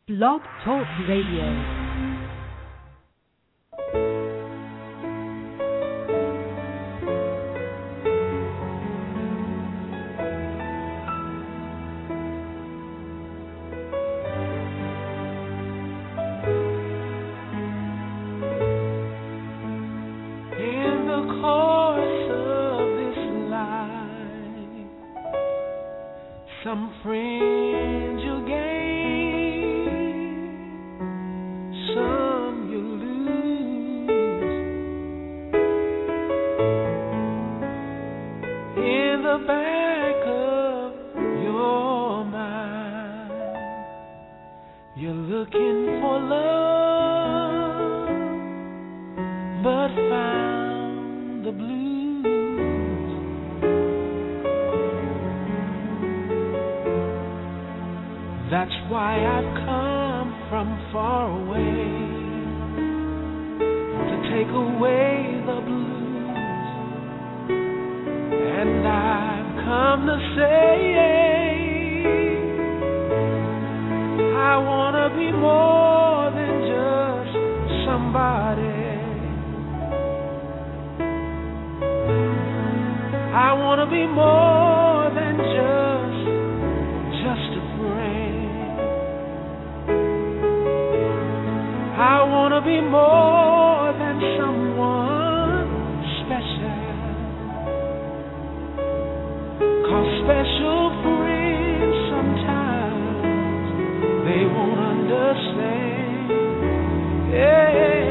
Blog Talk Radio. Some friends you gain, some you lose. In the back of your mind, you're looking for love, but found the blues. That's why I've come from far away to take away the blues. And I've come to say I want to be more than just somebody. I want to be more than just a friend. I want to be more than someone special. 'Cause special friends sometimes they won't understand. Yeah.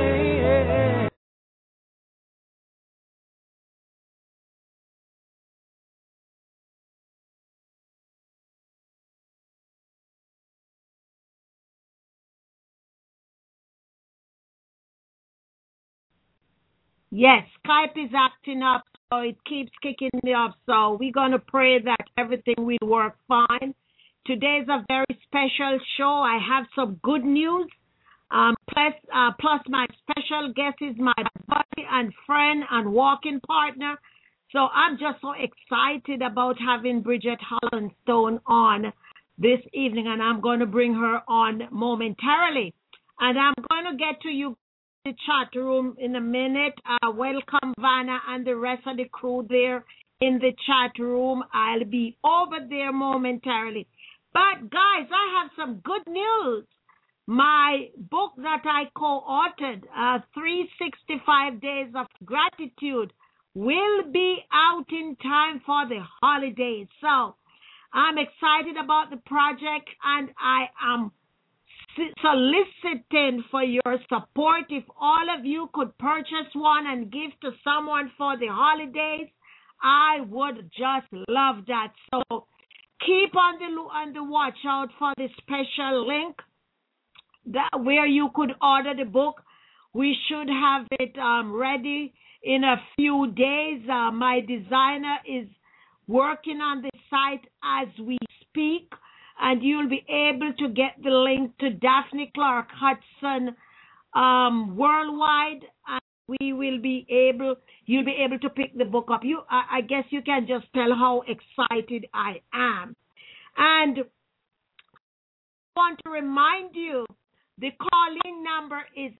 Yes, Skype is acting up, so it keeps kicking me up. So we're going to pray that everything will work fine. Today's a very special show. I have some good news. Plus my special guest is my buddy and friend and walking partner. So I'm just so excited about having Bridget Hollandstone on this evening, and I'm going to bring her on momentarily. And I'm going to get to you the chat room in a minute. Welcome Vanna and the rest of the crew there in the chat room. I'll be over there momentarily. But guys, I have some good news. My book that I co-authored, 365 Days of Gratitude, will be out in time for the holidays. So I'm excited about the project, and I am soliciting for your support. If all of you could purchase one and give to someone for the holidays, I would just love that. So keep on the watch out for the special link where you could order the book. We should have it ready in a few days. My designer is working on the site as we speak, and you'll be able to get the link to Daphne Clark Hudson worldwide, and you'll be able to pick the book up. I guess you can just tell how excited I am. And I want to remind you, the call-in number is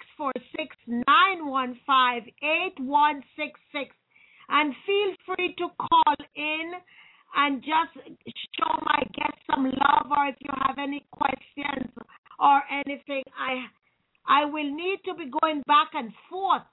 646-915-8166. And feel free to call in and just show my guest some love, or if you have any questions or anything. I will need to be going back and forth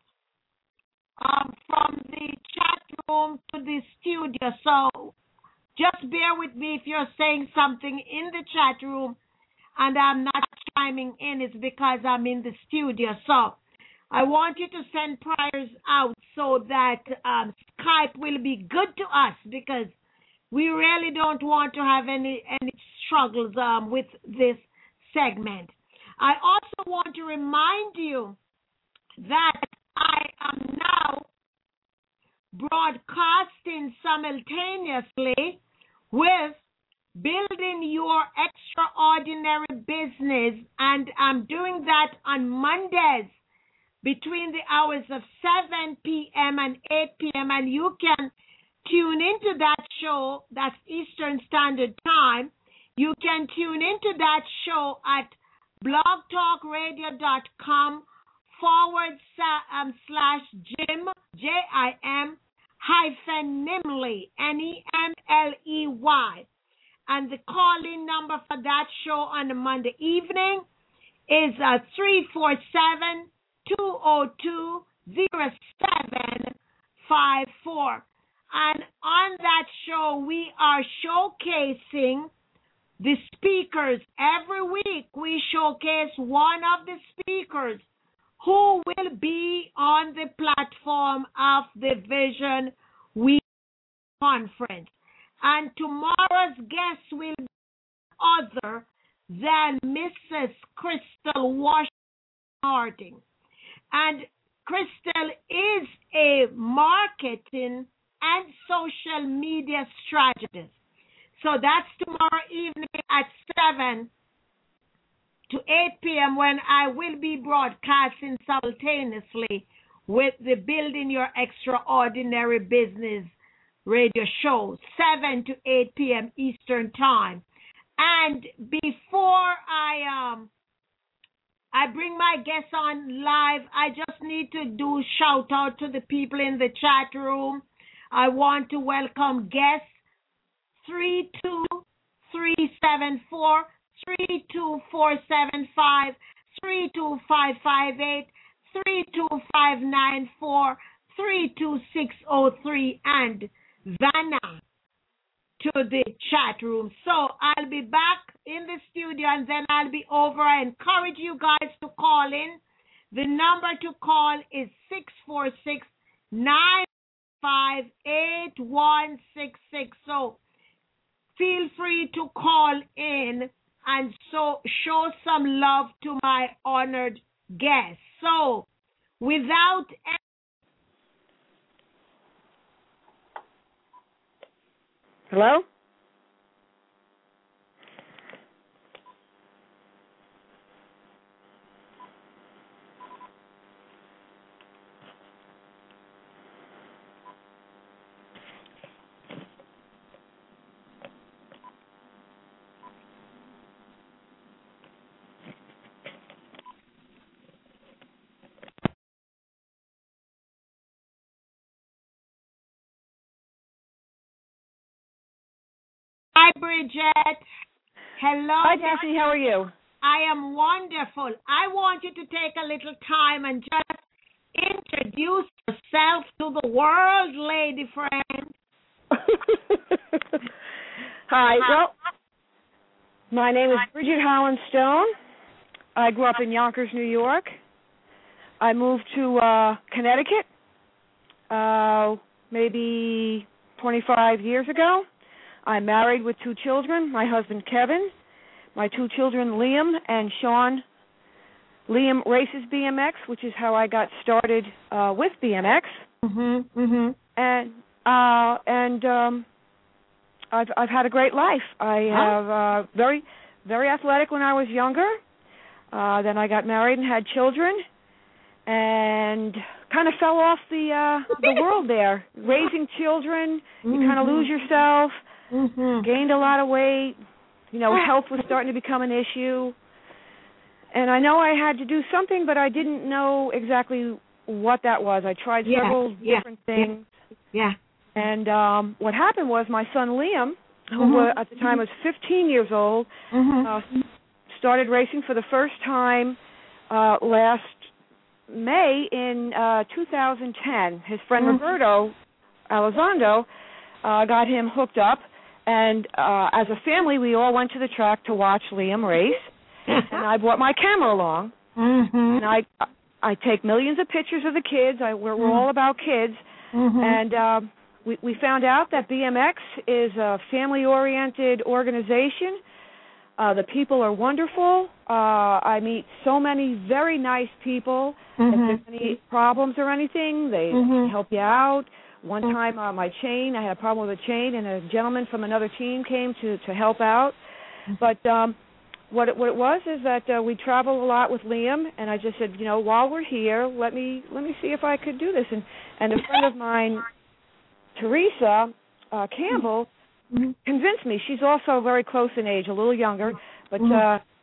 from the chat room to the studio. So just bear with me if you're saying something in the chat room and I'm not chiming in. It's because I'm in the studio. So I want you to send prayers out so that Skype will be good to us, because we really don't want to have any struggles with this segment. I also want to remind you that I am now broadcasting simultaneously with Building Your Extraordinary Business, and I'm doing that on Mondays between the hours of 7 p.m. and 8 p.m. And you can tune into that show. That's Eastern Standard Time. You can tune into that show at blogtalkradio.com/Jim, Jim -Nimley, Nemley. And the call-in number for that show on a Monday evening is 347-202-0754. And on that show, we are showcasing the speakers. Every week, we showcase one of the speakers who will be on the platform of the Vision Week Conference. And tomorrow's guest will be other than Mrs. Crystal Washington Harding. And Crystal is a marketing and social media strategist. So that's tomorrow evening at 7 to 8 p.m. when I will be broadcasting simultaneously with the Building Your Extraordinary Business radio show, 7 to 8 p.m. Eastern Time. And before I bring my guests on live, I just need to do shout out to the people in the chat room. I want to welcome guests 32374, 32475, 32558, 32594, 32603, and Vanna to the chat room. So I'll be back in the studio and then I'll be over. I encourage you guys to call in. The number to call is 646-958-166. So feel free to call in and so show some love to my honored guests. So without Hello? Hi, Bridget. Hello. Hi, Jessie. How are you? I am wonderful. I want you to take a little time and just introduce yourself to the world, lady friend. Hi. Well, my name is Bridget Holland Stone. I grew up in Yonkers, New York. I moved to Connecticut maybe 25 years ago. I'm married with 2 children, my husband Kevin, my 2 children Liam and Sean. Liam races BMX, which is how I got started with BMX. And I've had a great life. I have very, very athletic when I was younger. Then I got married and had children, and kind of fell off the world there. Raising children, you kind of lose yourself. Gained a lot of weight. You know, health was starting to become an issue. And I know I had to do something, but I didn't know exactly what that was. I tried several different things. And what happened was my son Liam, who at the time was 15 years old, started racing for the first time last May in 2010. His friend Roberto Elizondo got him hooked up. And as a family, we all went to the track to watch Liam race. And I brought my camera along. And I take millions of pictures of the kids. We're all about kids. And we found out that BMX is a family-oriented organization. The people are wonderful. I meet so many very nice people. If there's any problems or anything, they help you out. One time, my chain, I had a problem with a chain, and a gentleman from another team came to help out. But what it was is that we travel a lot with Liam, and I just said, you know, while we're here, let me see if I could do this. And a friend of mine, Teresa Campbell, convinced me. She's also very close in age, a little younger, but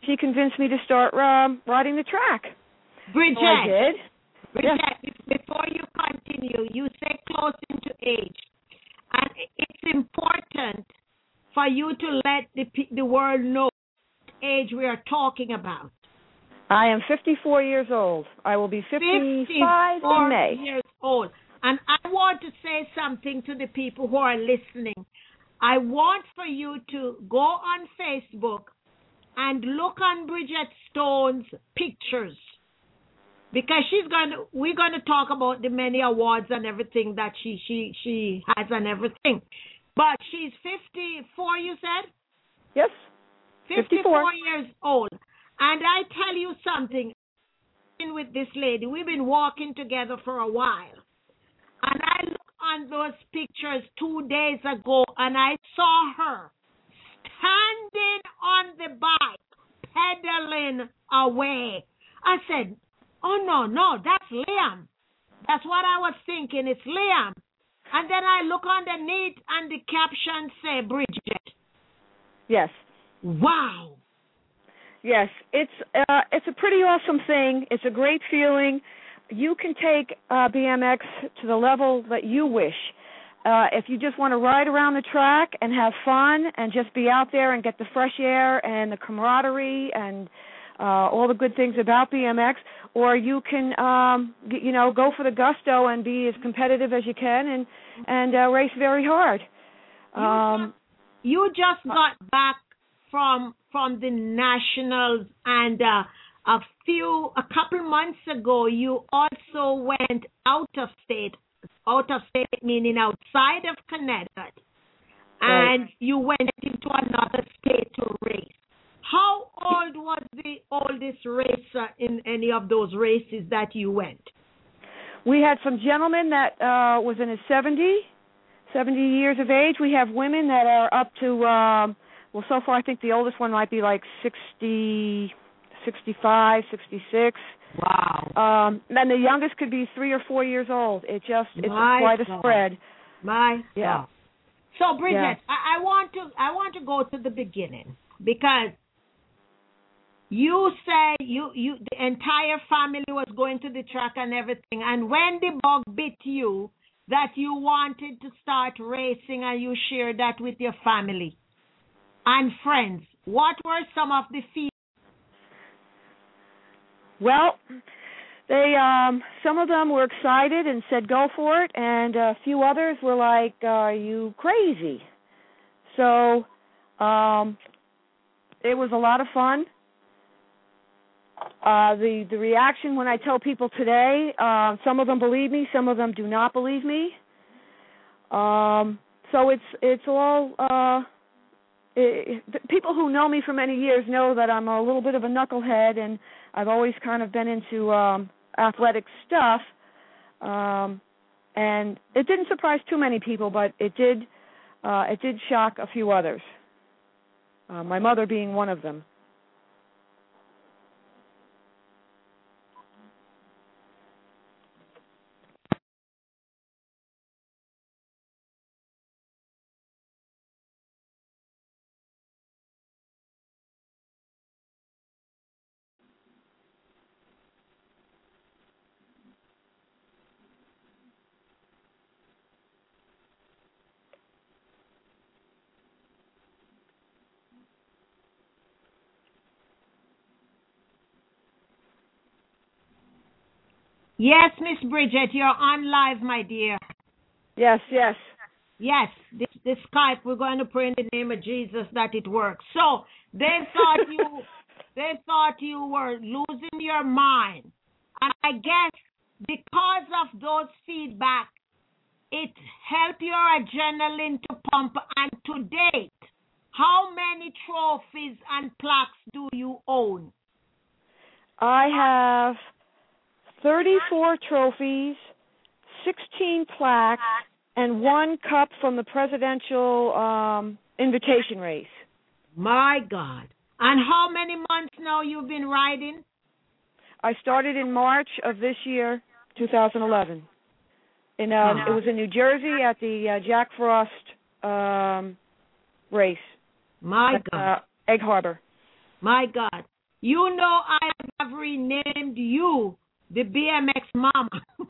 she convinced me to start riding the track. Bridget, So I did. Bridget, before you continue, you say close into age. And it's important for you to let the world know what age we are talking about. I am 54 years old. I will be 55 in May. Years old. And I want to say something to the people who are listening. I want for you to go on Facebook and look on Bridget Stone's pictures, because we're going to talk about the many awards and everything that she has and everything. But she's 54, you said? Yes. 54 years old. And I tell you something, with this lady, we've been walking together for a while. And I looked on those pictures 2 days ago, and I saw her standing on the bike, pedaling away. I said, oh, no, that's Liam. That's what I was thinking. It's Liam. And then I look underneath, and the caption say, Bridget. Yes. Wow. Yes, it's a pretty awesome thing. It's a great feeling. You can take BMX to the level that you wish. If you just want to ride around the track and have fun and just be out there and get the fresh air and the camaraderie and all the good things about BMX, or you can, go for the gusto and be as competitive as you can and race very hard. You just got back from the nationals, and a couple months ago, you also went out of state meaning outside of Connecticut, and right. You went into another state to race. How old was the oldest racer in any of those races that you went? We had some gentlemen that was in his 70 years of age. We have women that are up to, so far I think the oldest one might be like 60, 65, 66. Wow. And the youngest could be 3 or 4 years old. It's quite a spread. Yeah. So Bridget, yeah. I want to go to the beginning, because you said you the entire family was going to the track and everything, and when the bug bit you that you wanted to start racing, and you shared that with your family and friends, what were some of the feelings? Well, they some of them were excited and said go for it, and a few others were like, "Are you crazy?" So it was a lot of fun. The reaction when I tell people today, some of them believe me, some of them do not believe me. So it's all people who know me for many years know that I'm a little bit of a knucklehead, and I've always kind of been into athletic stuff. And it didn't surprise too many people, but it did shock a few others. My mother being one of them. Yes, Miss Bridget, you're on live, my dear. Yes. Yes, this Skype, we're going to pray in the name of Jesus that it works. So they thought you were losing your mind. And I guess because of those feedback, it helped your adrenaline to pump. And to date, how many trophies and plaques do you own? I have 34 trophies, 16 plaques, and 1 cup from the presidential invitation race. My God. And how many months now you've been riding? I started in March of this year, 2011. It was in New Jersey at the Jack Frost race. My God. Egg Harbor. My God. You know I have renamed you the BMX Mama.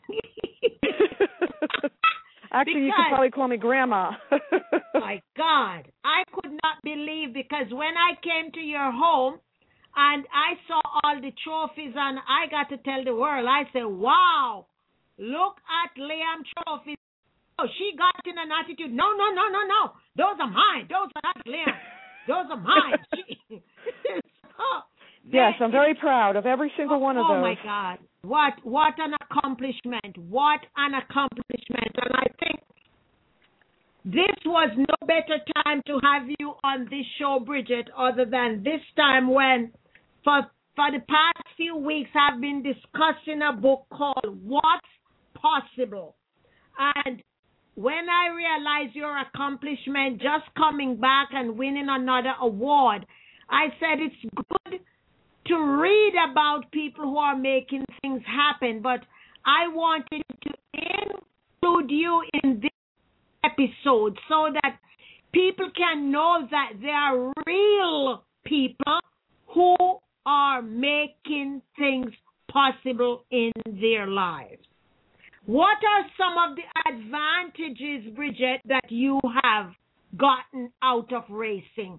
Actually, you could probably call me Grandma. My God, I could not believe, because when I came to your home and I saw all the trophies, and I got to tell the world, I said, wow, look at Liam trophies. Oh, she got in an attitude, no. Those are mine. Those are not Liam. Those are mine. Yes, I'm very proud of every single one of those. Oh, my God. What an accomplishment. What an accomplishment. And I think this was no better time to have you on this show, Bridget, other than this time when, for the past few weeks, I've been discussing a book called What's Possible. And when I realized your accomplishment, just coming back and winning another award, I said it's good to read about people who are making things happen, but I wanted to include you in this episode so that people can know that there are real people who are making things possible in their lives. What are some of the advantages, Bridget, that you have gotten out of racing?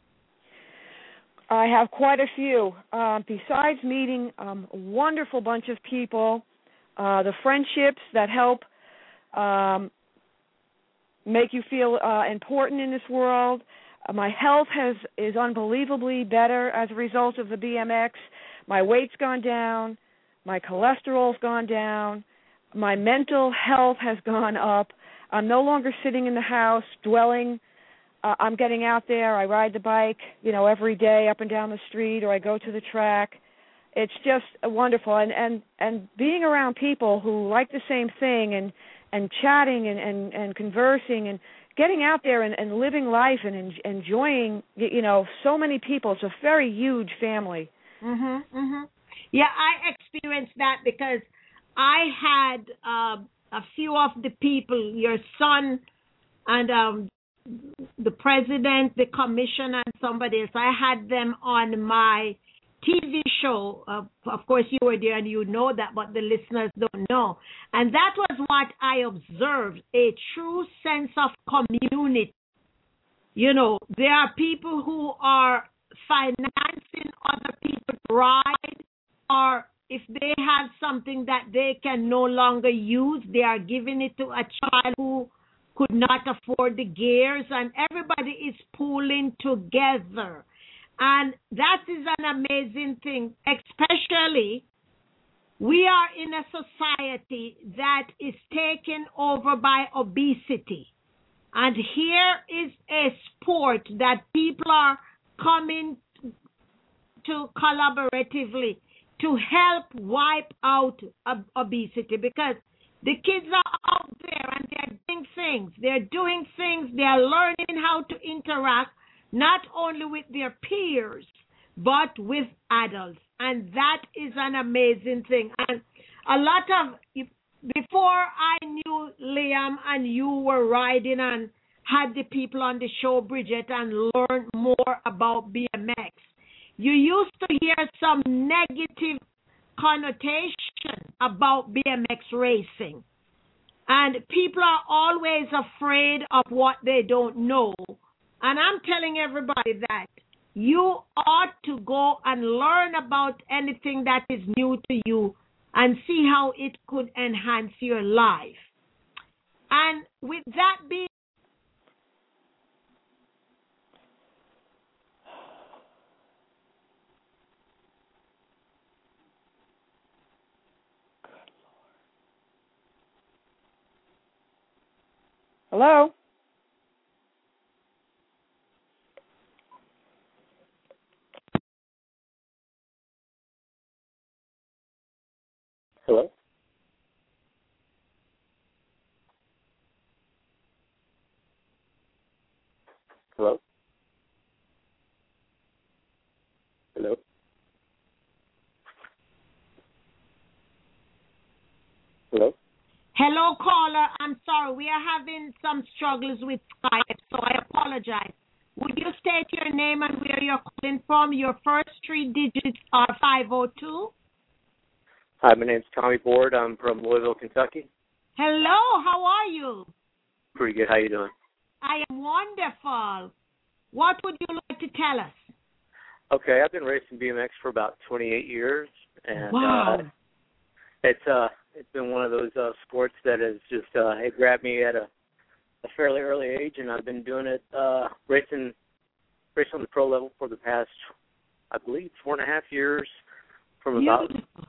I have quite a few. Besides meeting a wonderful bunch of people, the friendships that help make you feel important in this world. My health is unbelievably better as a result of the BMX. My weight's gone down. My cholesterol's gone down. My mental health has gone up. I'm no longer sitting in the house dwelling. I'm getting out there. I ride the bike, every day up and down the street, or I go to the track. It's just wonderful. And being around people who like the same thing and chatting and conversing and getting out there and living life and enjoying, so many people. It's a very huge family. Yeah, I experienced that because I had a few of the people, your son and the president, the commission, and somebody else. I had them on my TV show. Of course, you were there and you know that, but the listeners don't know. And that was what I observed, a true sense of community. There are people who are financing other people to ride, or if they have something that they can no longer use, they are giving it to a child who could not afford the gears, and everybody is pulling together. And that is an amazing thing, especially we are in a society that is taken over by obesity. And here is a sport that people are coming to collaboratively to help wipe out obesity, because the kids are out there and they're doing things. They're learning how to interact not only with their peers, but with adults. And that is an amazing thing. And a lot of, before I knew Liam and you were riding and had the people on the show, Bridget, and learned more about BMX, you used to hear some negative connotation about BMX racing. And people are always afraid of what they don't know. And I'm telling everybody that you ought to go and learn about anything that is new to you and see how it could enhance your life. And with that being Hello? Hello? Hello? Hello? Hello? Hello, caller. I'm sorry. We are having some struggles with Skype, so I apologize. Would you state your name and where you're calling from? Your first 3 digits are 502. Hi, my name's Tommy Board. I'm from Louisville, Kentucky. Hello, how are you? Pretty good. How you doing? I am wonderful. What would you like to tell us? Okay, I've been racing BMX for about 28 years, and Wow. it's been one of those sports that has just it grabbed me at a fairly early age, and I've been doing it racing on the pro level for the past, I believe, 4.5 years, from about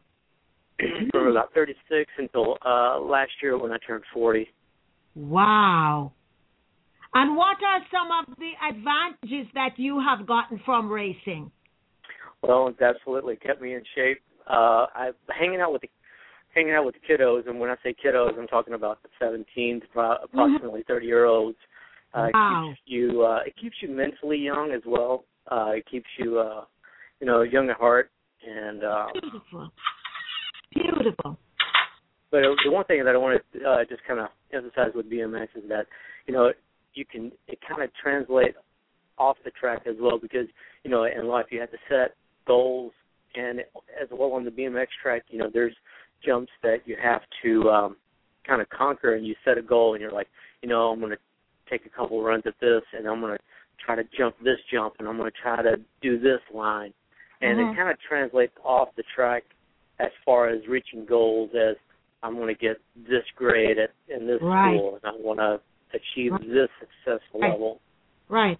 36 until last year when I turned 40. Wow. And what are some of the advantages that you have gotten from racing? Well, it's absolutely kept me in shape. I'm hanging out with the kiddos, and when I say kiddos, I'm talking about the 17 to approximately 30-year-olds. Wow. It keeps you mentally young as well. It keeps you, young at heart. And Beautiful. But the one thing that I want to just kind of emphasize with BMX is that, it kind of translates off the track as well, because, in life you have to set goals, and as well on the BMX track, there's jumps that you have to kind of conquer, and you set a goal, and you're like, I'm going to take a couple runs at this, and I'm going to try to jump this jump, and I'm going to try to do this line. And it kind of translates off the track as far as reaching goals as I'm going to get this grade in this school, and I want to achieve this successful level. Right.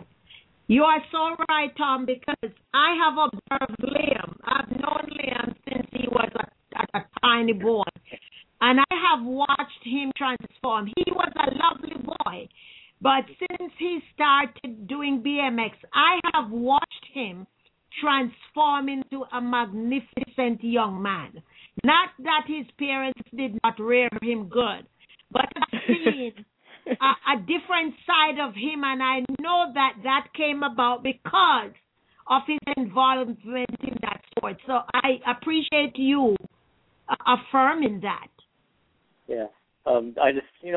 You are so right, Tom, because I have observed Liam. I've known Liam since he was a tiny boy, and I have watched him transform. He was a lovely boy, but since he started doing BMX, I have watched him transform into a magnificent young man. Not that his parents did not rear him good, but I've seen a different side of him, and I know that came about because of his involvement in that sport. So I appreciate you affirming that. Yeah. I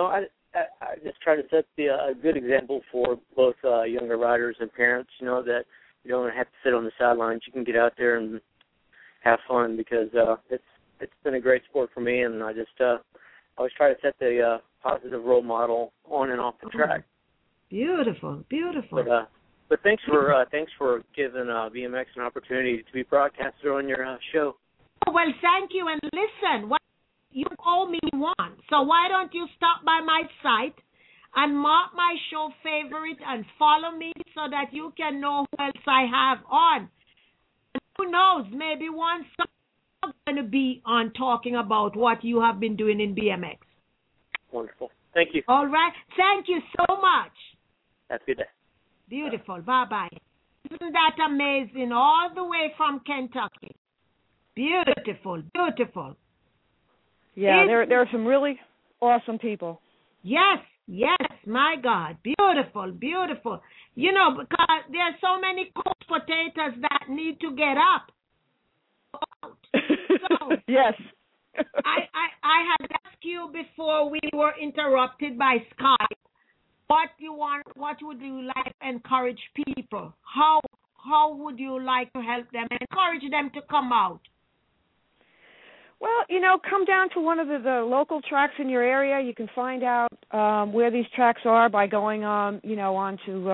just try to set a good example for both younger riders and parents, that you don't have to sit on the sidelines. You can get out there and have fun, because it's been a great sport for me, and I just always try to set the positive role model on and off the track. Beautiful. But thanks for giving BMX an opportunity to be broadcasted on your show. Well, thank you. And listen, you owe me one. So why don't you stop by my site and mark my show favorite and follow me so that you can know who else I have on. And who knows, maybe once I'm going to be on talking about what you have been doing in BMX. Wonderful. Thank you. All right. Thank you so much. Have a good day. Beautiful. Bye-bye. Isn't that amazing? All the way from Kentucky. Beautiful. Yeah, there are some really awesome people. Yes, my God. Beautiful. Because there's so many cooked potatoes that need to get up. So, yes. I had asked you before we were interrupted by Skype, what would you like to encourage people? How would you like to help them, encourage them to come out? Well, come down to one of the local tracks in your area. You can find out where these tracks are by going onto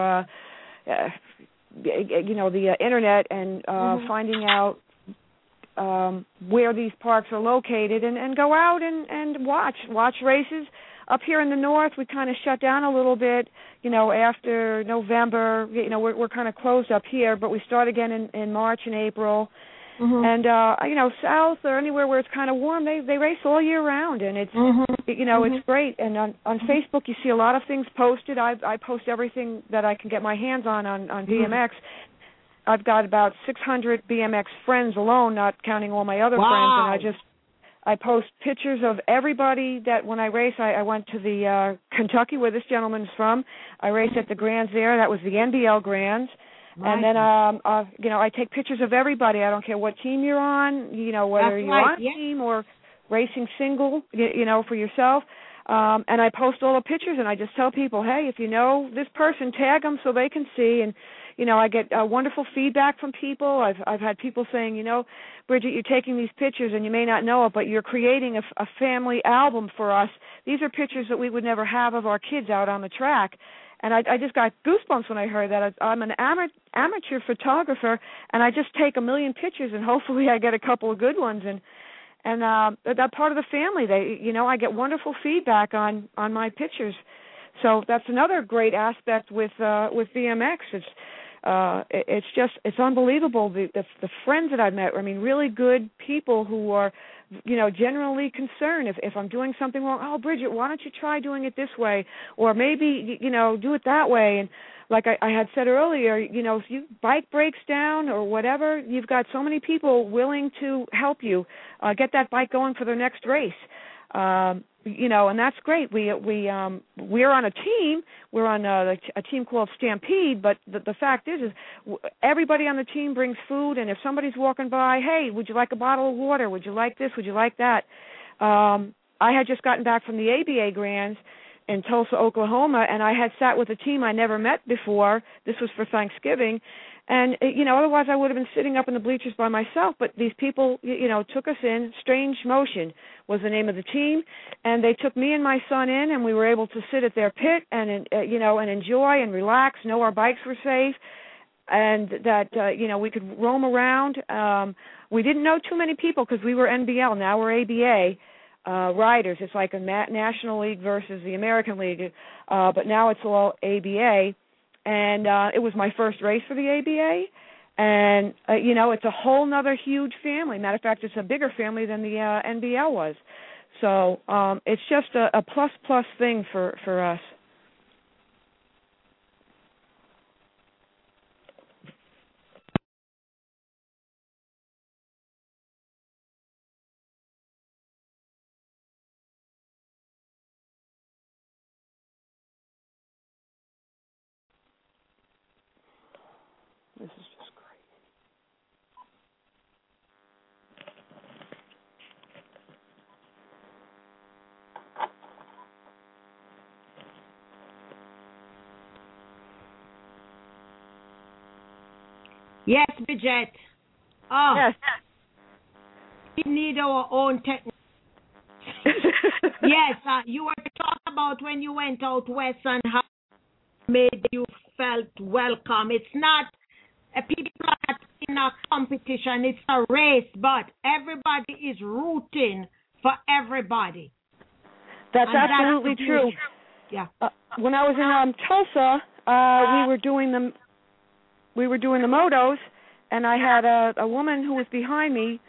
the internet and finding out where these parks are located, and go out and watch races. Up here in the north, we kind of shut down a little bit, after November. We're kind of closed up here, but we start again in March and April. And south or anywhere where it's kind of warm, they race all year round, and it's it's great. And on Facebook, you see a lot of things posted. I post everything that I can get my hands on BMX. I've got about 600 BMX friends alone, not counting all my other friends, and I post pictures of everybody that when I race. I went to the Kentucky, where this gentleman's from. I raced at the Grands there. That was the NBL Grands. Right. And then, I take pictures of everybody. I don't care what team you're on, whether you're on a team or racing single, for yourself. And I post all the pictures, and I just tell people, hey, if you know this person, tag them so they can see. And I get wonderful feedback from people. I've had people saying, Bridget, you're taking these pictures, and you may not know it, but you're creating a family album for us. These are pictures that we would never have of our kids out on the track. And I just got goosebumps when I heard that. I'm an amateur photographer, and I just take a million pictures, and hopefully I get a couple of good ones. And that part of the family, I get wonderful feedback on my pictures. So that's another great aspect with BMX. It's unbelievable the friends that I've met. I mean, really good people who are, generally concerned if I'm doing something wrong. Oh, Bridget, why don't you try doing it this way, or maybe do it that way? And like I had said earlier, if your bike breaks down or whatever, you've got so many people willing to help you get that bike going for the next race. And that's great. We're on a team. We're on a team called Stampede, but the fact is everybody on the team brings food, and if somebody's walking by, hey, would you like a bottle of water? Would you like this? Would you like that? I had just gotten back from the ABA Grands in Tulsa, Oklahoma, and I had sat with a team I never met before. This was for Thanksgiving. And, otherwise I would have been sitting up in the bleachers by myself. But these people, took us in. Strange Motion was the name of the team. And they took me and my son in, and we were able to sit at their pit and, and enjoy and relax, know our bikes were safe, and that, we could roam around. We didn't know too many people because we were NBL. Now we're ABA riders. It's like a National League versus the American League. But now it's all ABA. And it was my first race for the ABA, and, it's a whole nother huge family. Matter of fact, it's a bigger family than the NBL was. So it's just a plus thing for us. This is just great. Yes, Bridget. Oh, yes. We need our own technology. Yes, you were talking about when you went out west and how it made you felt welcome. It's not people are in a competition, it's a race, but everybody is rooting for everybody. That's absolutely true. Yeah. When I was in Tulsa, we were doing the motos, and I had a woman who was behind me,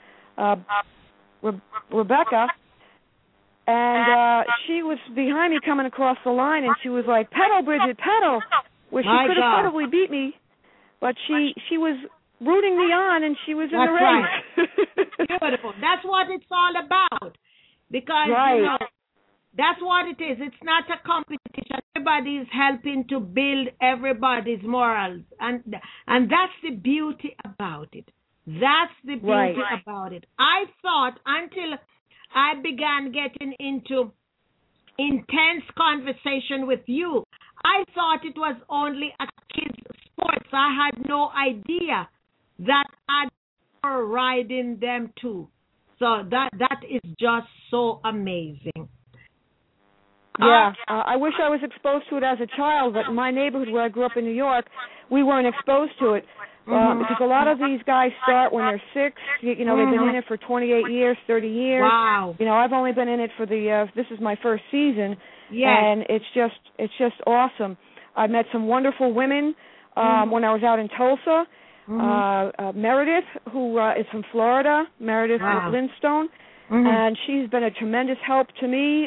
Rebecca, and she was behind me coming across the line, and she was like, "Pedal, Bridget, pedal!" Well, she could have probably beat me. But she was rooting me on, and she was in the race. Right. Beautiful. That's what it's all about. Because, that's what it is. It's not a competition. Everybody is helping to build everybody's morals. And that's the beauty about it. That's the beauty about it. I thought until I began getting into intense conversation with you, I thought it was only a kids' sports. I had no idea that I'd be riding them too. So that is just so amazing. Yeah, I wish I was exposed to it as a child, but in my neighborhood where I grew up in New York, we weren't exposed to it. Because a lot of these guys start when they're 6. They've been in it for 28 years, 30 years. Wow. I've only been in it for this is my first season. Yes. And it's just awesome. I met some wonderful women when I was out in Tulsa. Meredith, who is from Florida, Meredith Lindstone, and she's been a tremendous help to me.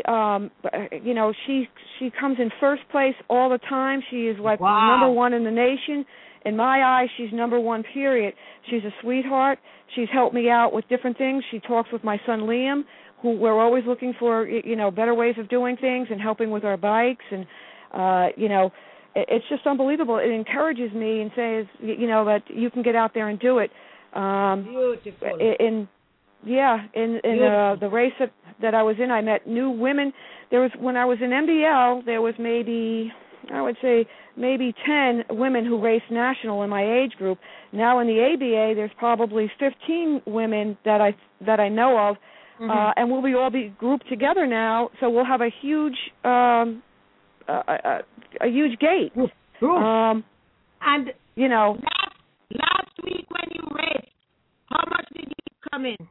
She comes in first place all the time. She is like number one in the nation. In my eyes, she's number one, period. She's a sweetheart. She's helped me out with different things. She talks with my son Liam, who we're always looking for, better ways of doing things and helping with our bikes. And, it's just unbelievable. It encourages me and says, that you can get out there and do it. Beautiful. The race that I was in. I met new women. When I was in MBL, there was maybe 10 women who raced national in my age group. Now in the ABA, there's probably 15 women that I know of, and we'll all be grouped together now. So we'll have a huge gate. And you know, last week when you raced, how much did you come in?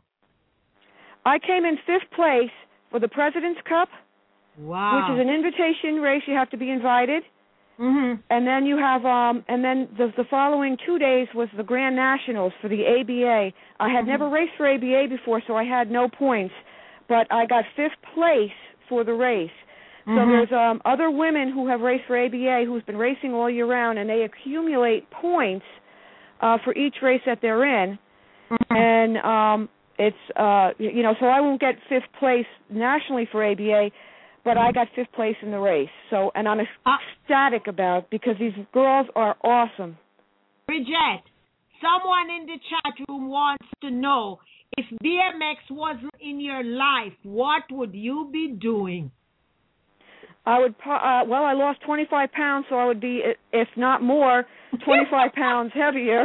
I came in 5th place for the President's Cup, wow, which is an invitation race. You have to be invited. And then you have, and then the following 2 days was the Grand Nationals for the ABA. I had never raced for ABA before, so I had no points, but I got 5th place for the race. So there's other women who have raced for ABA who's been racing all year round, and they accumulate points for each race that they're in. And it's, so I won't get 5th place nationally for ABA, but I got 5th place in the race. So, and I'm ecstatic about it because these girls are awesome. Bridget, someone in the chat room wants to know, if BMX wasn't in your life, what would you be doing? I would, I lost 25 pounds, so I would be, if not more, 25 pounds heavier.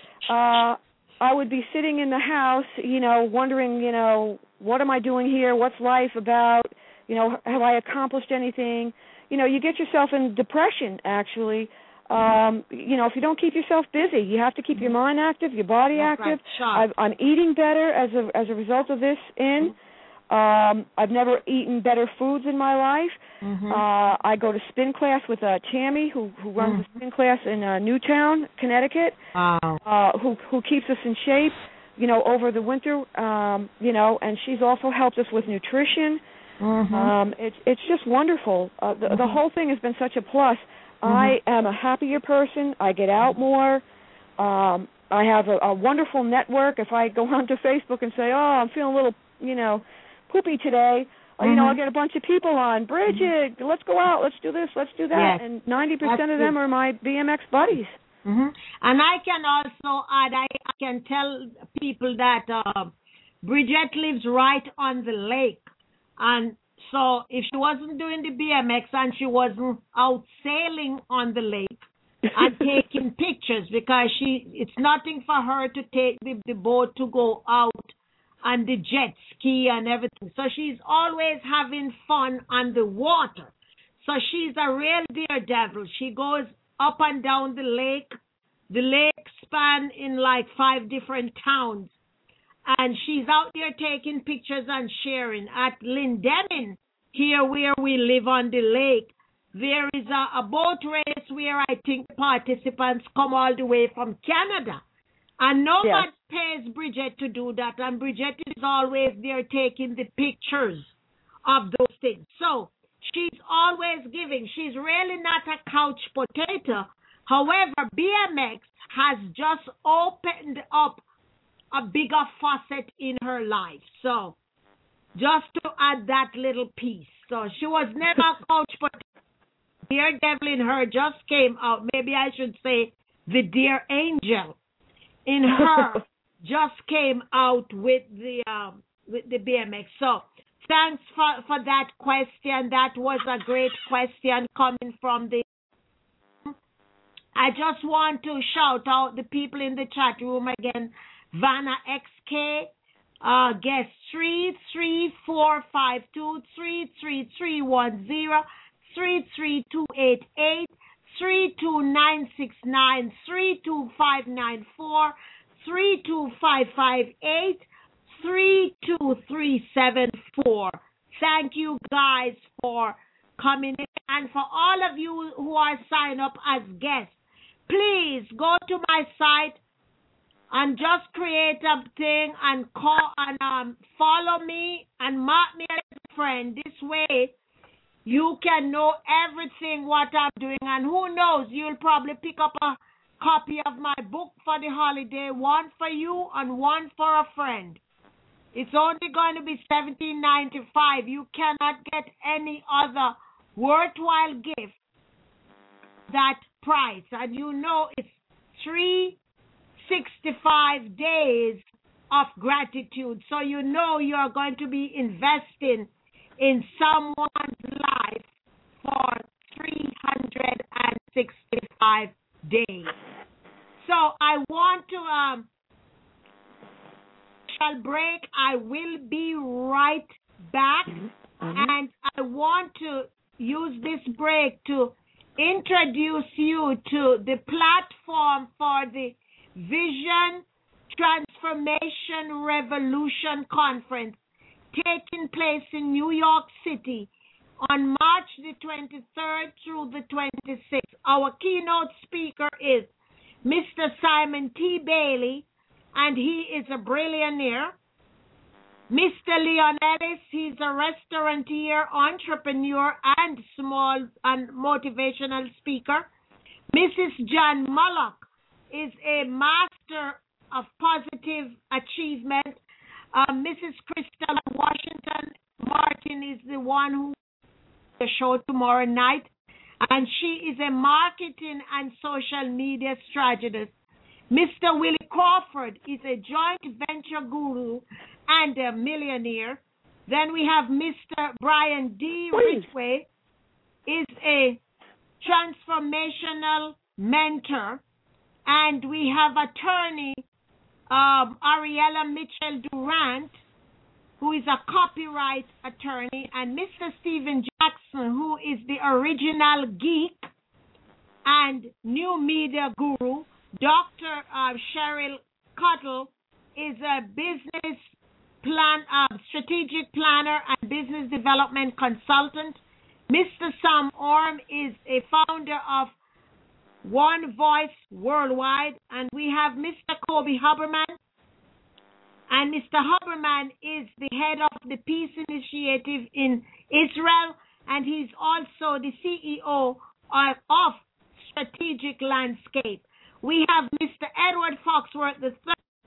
I would be sitting in the house, wondering, what am I doing here? What's life about? Have I accomplished anything? You get yourself in depression, actually. If you don't keep yourself busy, you have to keep your mind active, your body active. Right. I'm eating better as a result of this. I've never eaten better foods in my life. I go to spin class with Tammy, who runs the spin class in Newtown, Connecticut, who keeps us in shape, over the winter, and she's also helped us with nutrition. It's just wonderful. The whole thing has been such a plus. I am a happier person. I get out more. I have a wonderful network. If I go onto Facebook and say, I'm feeling a little, poopy today, I'll get a bunch of people on. Bridget, let's go out. Let's do this. Let's do that. Yes. And 90% of them are my BMX buddies. And I can also add, I can tell people that Bridget lives right on the lake. And so if she wasn't doing the BMX and she wasn't out sailing on the lake and taking pictures, because it's nothing for her to take the boat to go out and the jet ski and everything. So she's always having fun on the water. So she's a real daredevil. She goes up and down the lake. The lake span in like 5 different towns. And she's out there taking pictures and sharing. At Lindenman, here where we live on the lake, there is a boat race where I think participants come all the way from Canada. And nobody pays Bridget to do that. And Bridget is always there taking the pictures of those things. So she's always giving. She's really not a couch potato. However, BMX has just opened up a bigger faucet in her life. So just to add that little piece. So she was never a couch potato. Daredevil in her just came out. Maybe I should say the dear angel in her just came out with the BMX. So thanks for that question. That was a great question coming from the. I just want to shout out the people in the chat room again. Vanna XK, guest 33452 33310 33288 32969 32594 32558 32374. Thank you guys for coming in, and for all of you who are signed up as guests, please go to my site and just create a thing and call and follow me and mark me as a friend. This way you can know everything what I'm doing, and who knows, you'll probably pick up a copy of my book for the holiday, one for you and one for a friend. It's only going to be $17.95. You cannot get any other worthwhile gift that price, and it's 365 days of gratitude. So you know you are going to be investing in someone's life for 365 days. So I want to shall break. I will be right back, and I want to use this break to introduce you to the platform for the Vision Transformation Revolution Conference taking place in New York City on March the 23rd through the 26th. Our keynote speaker is Mr. Simon T. Bailey, and he is a billionaire. Mr. Leon Ellis, he's a restaurateur, entrepreneur, and small and motivational speaker. Mrs. John Mullock is a master of positive achievement. Mrs. Crystal Washington Martin is the one who the show tomorrow night, and she is a marketing and social media strategist. Mr. Willie Crawford is a joint venture guru and a millionaire. Then we have Mr. Brian D. Ridgway, is a transformational mentor, and we have attorney Ariella Mitchell Durant, who is a copyright attorney, and Mr. Stephen Jackson, who is the original geek and new media guru. Dr. Cheryl Cuttle is a business strategic planner and business development consultant. Mr. Sam Orm is a founder of One Voice Worldwide, and we have Mr. Kobe Huberman. And Mr. Huberman is the head of the Peace Initiative in Israel, and he's also the CEO of Strategic Landscape. We have Mr. Edward Foxworth III.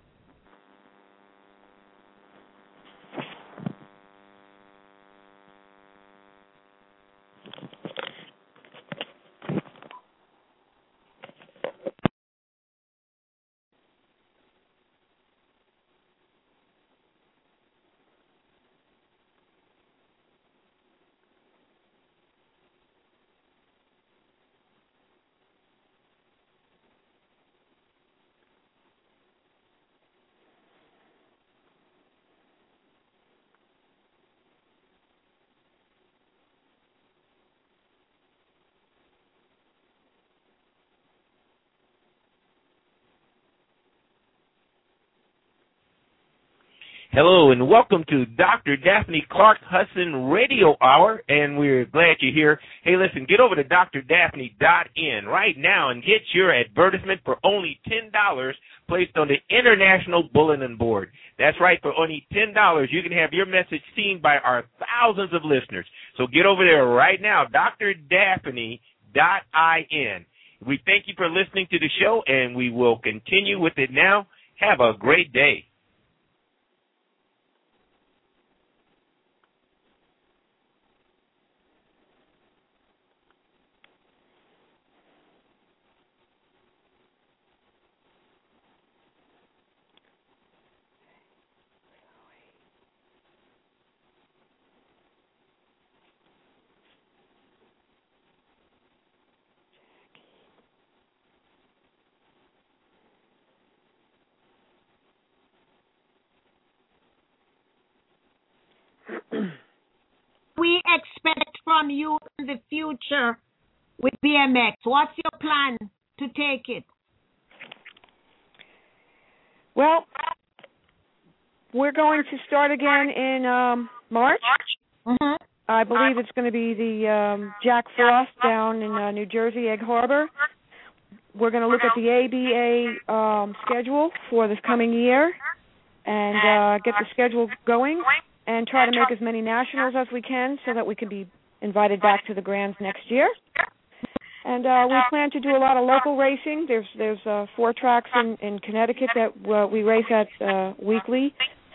Hello and welcome to Dr. Daphne Clark Hudson Radio Hour, and we're glad you're here. Hey, listen, get over to drdaphne.in right now and get your advertisement for only $10 placed on the International Bulletin Board. That's right, for only $10, you can have your message seen by our thousands of listeners. So get over there right now, drdaphne.in. We thank you for listening to the show, and we will continue with it now. Have a great day. We expect from you in the future with BMX? What's your plan to take it? Well, we're going to start again in March. Mm-hmm. I believe it's going to be the Jack Frost down in New Jersey, Egg Harbor. We're going to look at the ABA schedule for this coming year and get the schedule going and try to make as many nationals as we can so that we can be invited back to the Grands next year. And we plan to do a lot of local racing. There's 4 tracks in Connecticut that we race at weekly.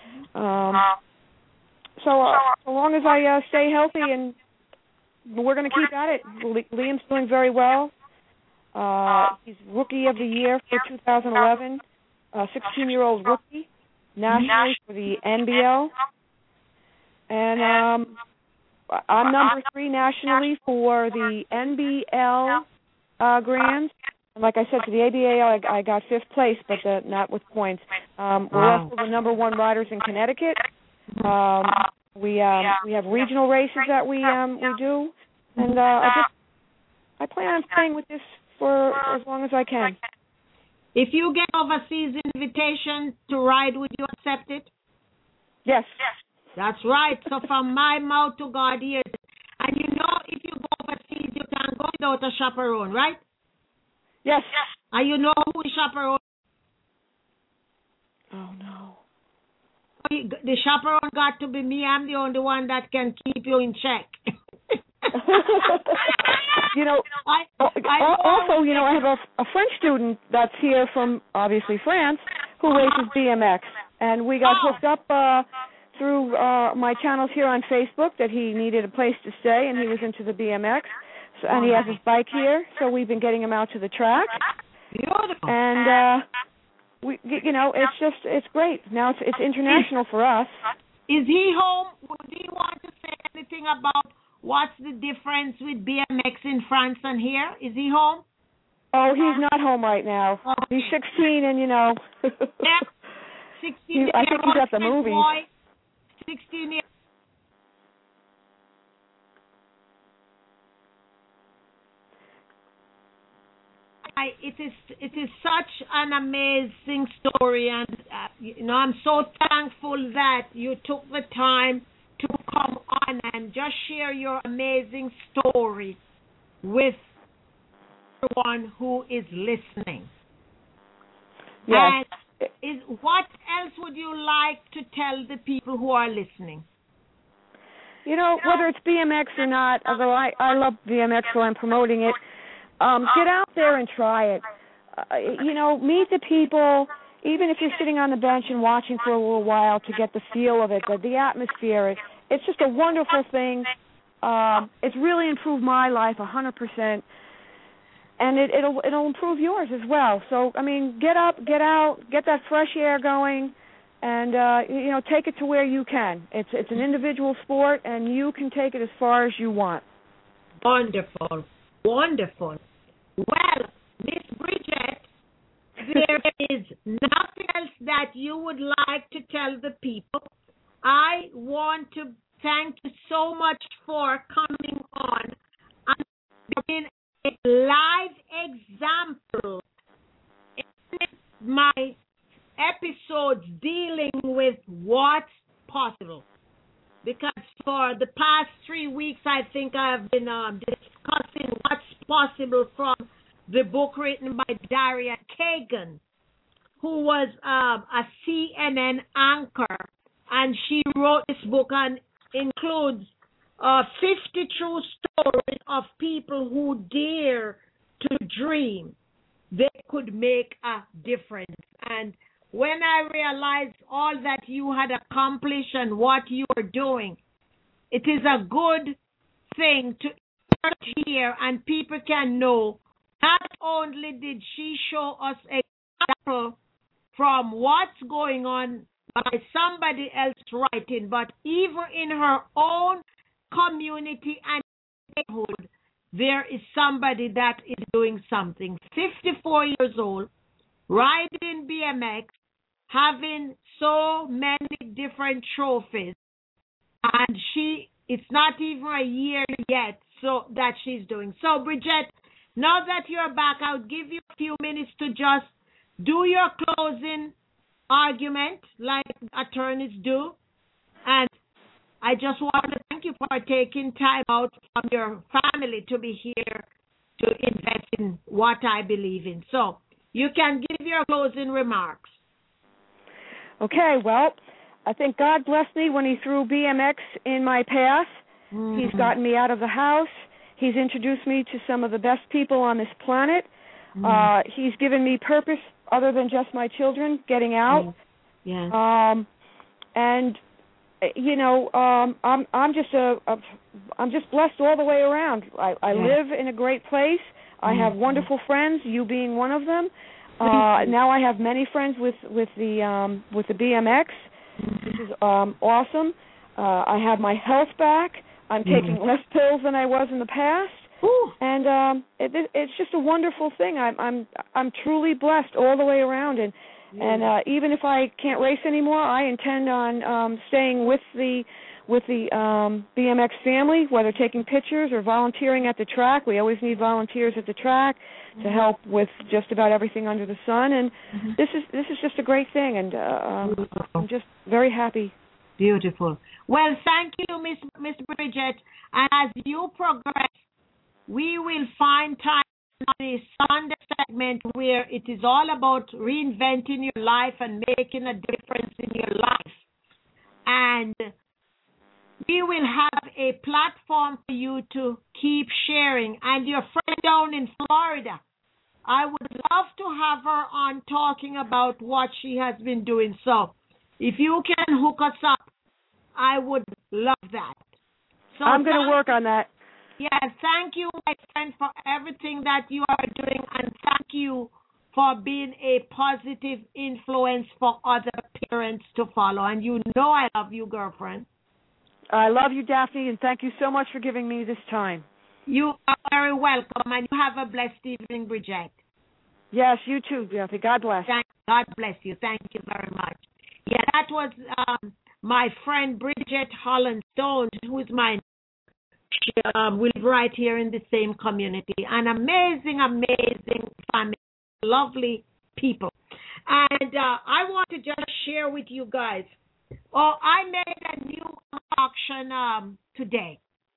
So long as I stay healthy, and we're going to keep at it. Liam's doing very well. He's Rookie of the Year for 2011, 16-year-old rookie. nationally for the NBL. And I'm number 3 nationally for the NBL Grands. And like I said, for the ABA, I got 5th place, but not with points. We're also the number 1 riders in Connecticut. We have regional races that we do, and I plan on staying with this for as long as I can. If you get overseas invitation to ride, would you accept it? Yes. That's right. So from my mouth to God's ears. And you know, if you go overseas, you can't go without a chaperone, right? Yes. And you know who is chaperone? Oh, no. The chaperone got to be me. I'm the only one that can keep you in check. You know, also, you know, I have a French student that's here from, obviously, France, who races BMX. And we got hooked up through my channels here on Facebook that he needed a place to stay, and he was into the BMX. So, and he has his bike here, so we've been getting him out to the track. Beautiful. And, it's great. Now it's international for us. Is he home? Would he want to say anything about what's the difference with BMX in France and here? Is he home? Oh, he's not home right now. Okay. He's 16, and Yeah, 16. I think he's at the movies. Boy, 16 years. It is such an amazing story, and I'm so thankful that you took the time to come on and just share your amazing story with everyone who is listening. Yes. And what else would you like to tell the people who are listening? You know, whether it's BMX or not, although I love BMX, so I'm promoting it, get out there and try it. Meet the people, even if you're sitting on the bench and watching for a little while to get the feel of it, the atmosphere. It's just a wonderful thing. It's really improved my life 100%, and it'll improve yours as well. So, I mean, get up, get out, get that fresh air going, and take it to where you can. It's an individual sport, and you can take it as far as you want. Wonderful, wonderful. Well, Miss Bridget, there is nothing else that you would like to tell the people. I want to thank you so much for coming on and being a live example in my episodes dealing with what's possible. Because for the past 3 weeks, I think I've been discussing what's possible from the book written by Daria Kagan, who was a CNN anchor. And she wrote this book and includes 50 true stories of people who dare to dream they could make a difference. And when I realized all that you had accomplished and what you are doing, it is a good thing to hear, and people can know not only did she show us an example from what's going on by somebody else writing, but even in her own community and neighborhood, there is somebody that is doing something. 54 years old, riding BMX, having so many different trophies, and it's not even a year yet so that she's doing. So, Bridget, now that you're back, I'll give you a few minutes to just do your closing argument like attorneys do. And I just want to thank you for taking time out from your family to be here to invest in what I believe in. So you can give your closing remarks. Okay, well, I think God blessed me when he threw BMX in my path. Mm-hmm. He's gotten me out of the house. He's introduced me to some of the best people on this planet. Mm-hmm. He's given me purpose other than just my children getting out. Yes. And I'm just blessed all the way around. I live in a great place. I have wonderful friends, you being one of them. Now I have many friends with the BMX, which is awesome. I have my health back. I'm taking less pills than I was in the past. Ooh. And it's just a wonderful thing. I'm truly blessed all the way around, and even if I can't race anymore, I intend on staying with the BMX family, whether taking pictures or volunteering at the track. We always need volunteers at the track to help with just about everything under the sun, and this is just a great thing, and I'm just very happy. Beautiful. Well, thank you, Miss Bridget. And as you progress, we will find time on the Sunday segment where it is all about reinventing your life and making a difference in your life. And we will have a platform for you to keep sharing. And your friend down in Florida, I would love to have her on talking about what she has been doing. So if you can hook us up, I would love that. So I'm going to work on that. Yeah, thank you, my friend, for everything that you are doing, and thank you for being a positive influence for other parents to follow. And you know I love you, girlfriend. I love you, Daphne, and thank you so much for giving me this time. You are very welcome, and you have a blessed evening, Bridget. Yes, you too, Daphne. God bless. God bless you. Thank you very much. Yeah, that was my friend Bridget Holland Stone, who is my we live right here in the same community. An amazing, amazing family, lovely people. And I want to just share with you guys. I made a new concoction today.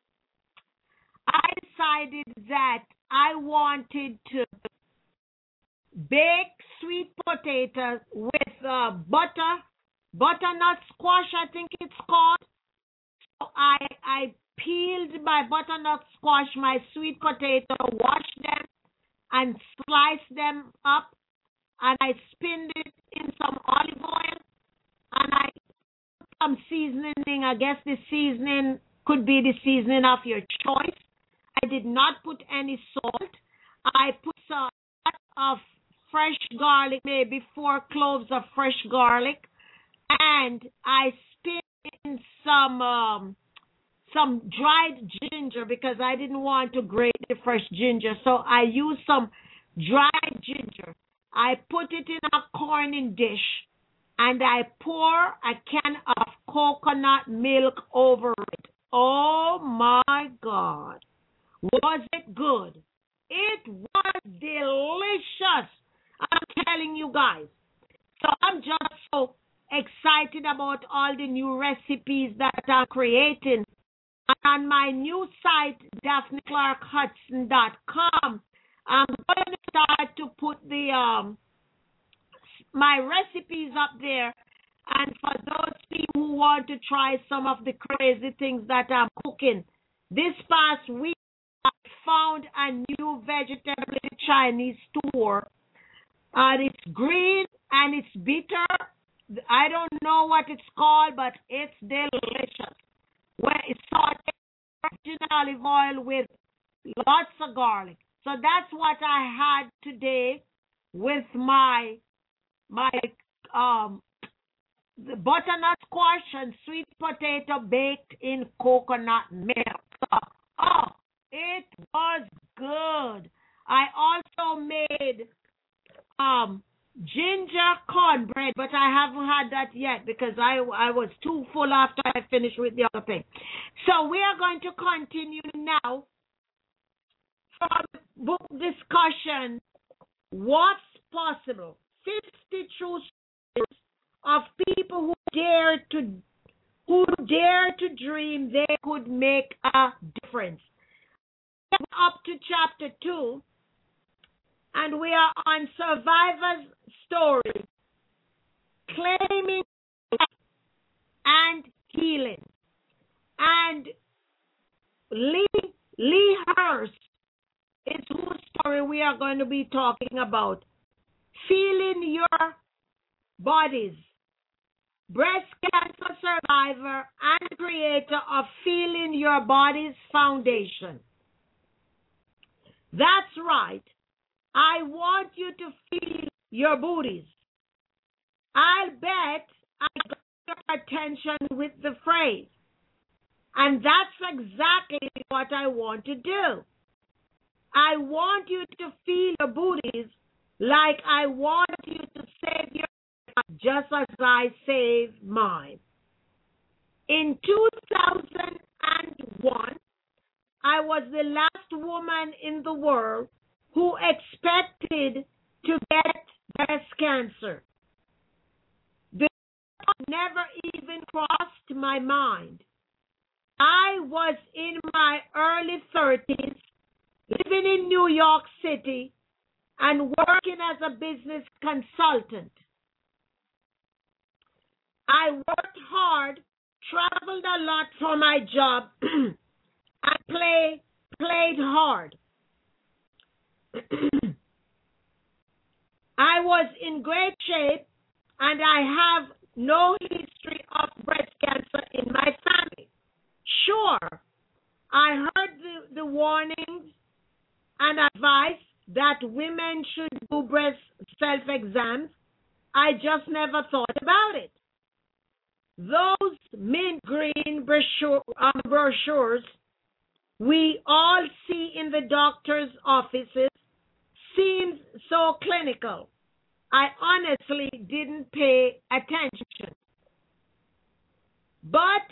I decided that I wanted to bake sweet potatoes with butternut squash, I think it's called. So I peeled my butternut squash, my sweet potato, washed them, and sliced them up, and I spinned it in some olive oil, and I put some seasoning. I guess the seasoning could be the seasoning of your choice. I did not put any salt. I put some of fresh garlic, maybe 4 cloves of fresh garlic, and I spinned in some dried ginger because I didn't want to grate the fresh ginger. So I used some dried ginger. I put it in a corning dish, and I pour a can of coconut milk over it. Oh, my God. Was it good? It was delicious. I'm telling you guys. So I'm just so excited about all the new recipes that I'm creating. On my new site, DaphneClarkHudson.com, I'm going to start to put my recipes up there. And for those people who want to try some of the crazy things that I'm cooking, this past week I found a new vegetable in the Chinese store. And it's green and it's bitter. I don't know what it's called, but it's delicious. Where it's sauteed in olive oil with lots of garlic. So that's what I had today with my the butternut squash and sweet potato baked in coconut milk. Oh, it was good. I also made ginger cornbread, but I haven't had that yet because I was too full after I finished with the other thing. So we are going to continue now from book discussion, What's Possible? 50 True Stories of people who dare to dream they could make a difference. Up to chapter 2, and we are on Survivor's Story, Claiming and Healing. And Lee Hurst is whose story we are going to be talking about. Feeling Your Bodies. Breast cancer survivor and creator of Feeling Your Bodies Foundation. That's right. I want you to feel your booties. I'll bet I got your attention with the phrase. And that's exactly what I want to do. I want you to feel your booties like I want you to save your life just as I saved mine. In 2001, I was the last woman in the world who expected to get breast cancer. The thought never even crossed my mind. I was in my early 30s, living in New York City, and working as a business consultant. I worked hard, traveled a lot for my job, and played hard. I was in great shape, and I have no history of breast cancer in my family. Sure, I heard the warnings and advice that women should do breast self-exams. I just never thought about it. Those mint green brochures we all see in the doctor's offices seems so clinical. I honestly didn't pay attention. But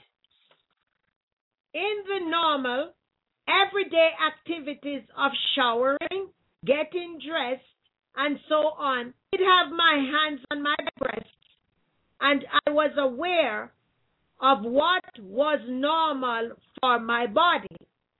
in the normal, everyday activities of showering, getting dressed, and so on, I'd have my hands on my breasts, and I was aware of what was normal for my body.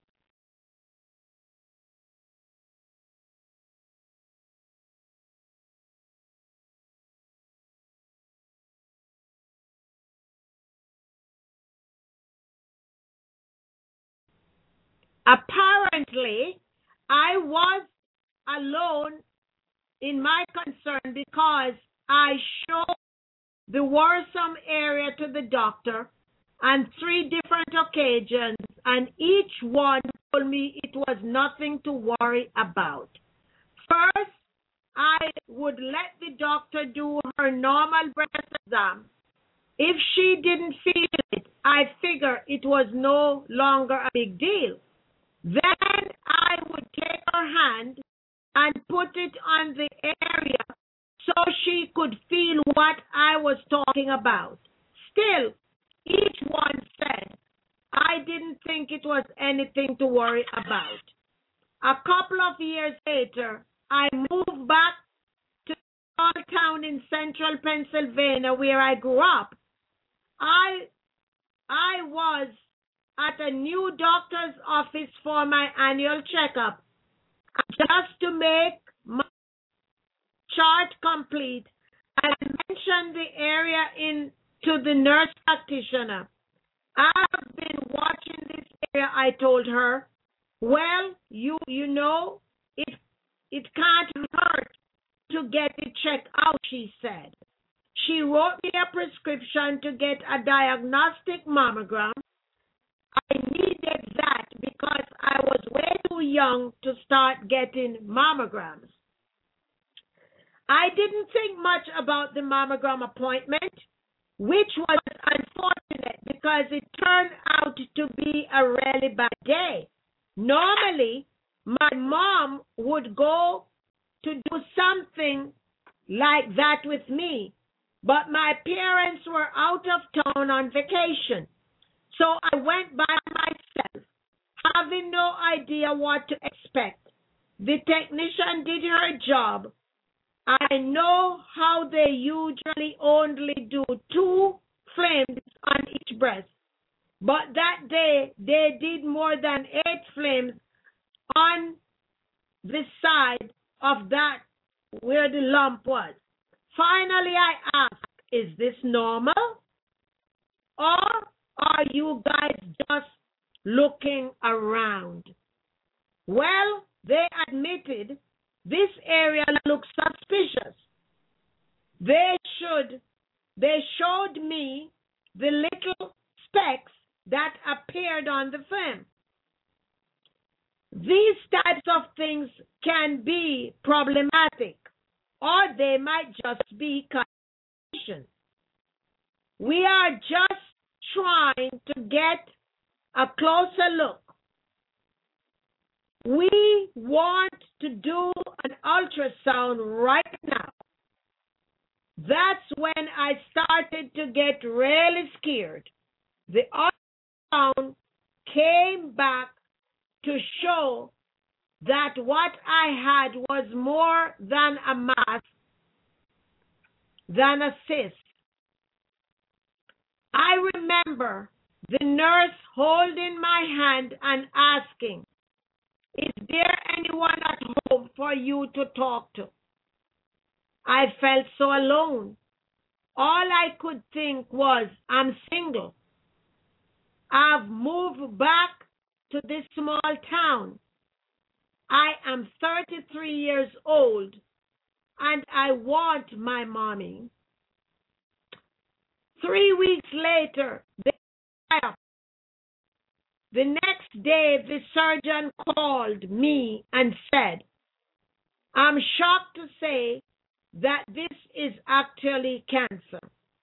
Apparently, I was alone in my concern because I showed the worrisome area to the doctor on 3 different occasions, and each one told me it was nothing to worry about. First, I would let the doctor do her normal breast exam. If she didn't feel it, I figured it was no longer a big deal. Then I would take her hand and put it on the area so she could feel what I was talking about. Still, each one said I didn't think it was anything to worry about. A couple of years later, I moved back to a small town in central Pennsylvania where I grew up. I was at a new doctor's office for my annual checkup. Just to make my chart complete, I mentioned the area to the nurse practitioner. I've been watching this area, I told her. Well, you know, it can't hurt to get it checked out, she said. She wrote me a prescription to get a diagnostic mammogram. I needed that because I was way too young to start getting mammograms. I didn't think much about the mammogram appointment, which was unfortunate because it turned out to be a really bad day. Normally, my mom would go to do something like that with me, but my parents were out of town on vacation. So I went by myself, having no idea what to expect. The technician did her job. I know how they usually only do 2 flames on each breast, but that day they did more than 8 flames on the side of that where the lump was. Finally, I asked, is this normal? Or are you guys just looking around? Well, they admitted this area looks suspicious. They showed me the little specks that appeared on the film. These types of things can be problematic, or they might just be conditions. We are just trying to get a closer look. We want to do an ultrasound right now. That's when I started to get really scared. The ultrasound came back to show that what I had was more than a mass, than a cyst. I remember the nurse holding my hand and asking, "Is there anyone at home for you to talk to?" I felt so alone. All I could think was, I'm single. I've moved back to this small town. I am 33 years old, and I want my mommy. 3 weeks later, the next day, the surgeon called me and said, "I'm shocked to say that this is actually cancer.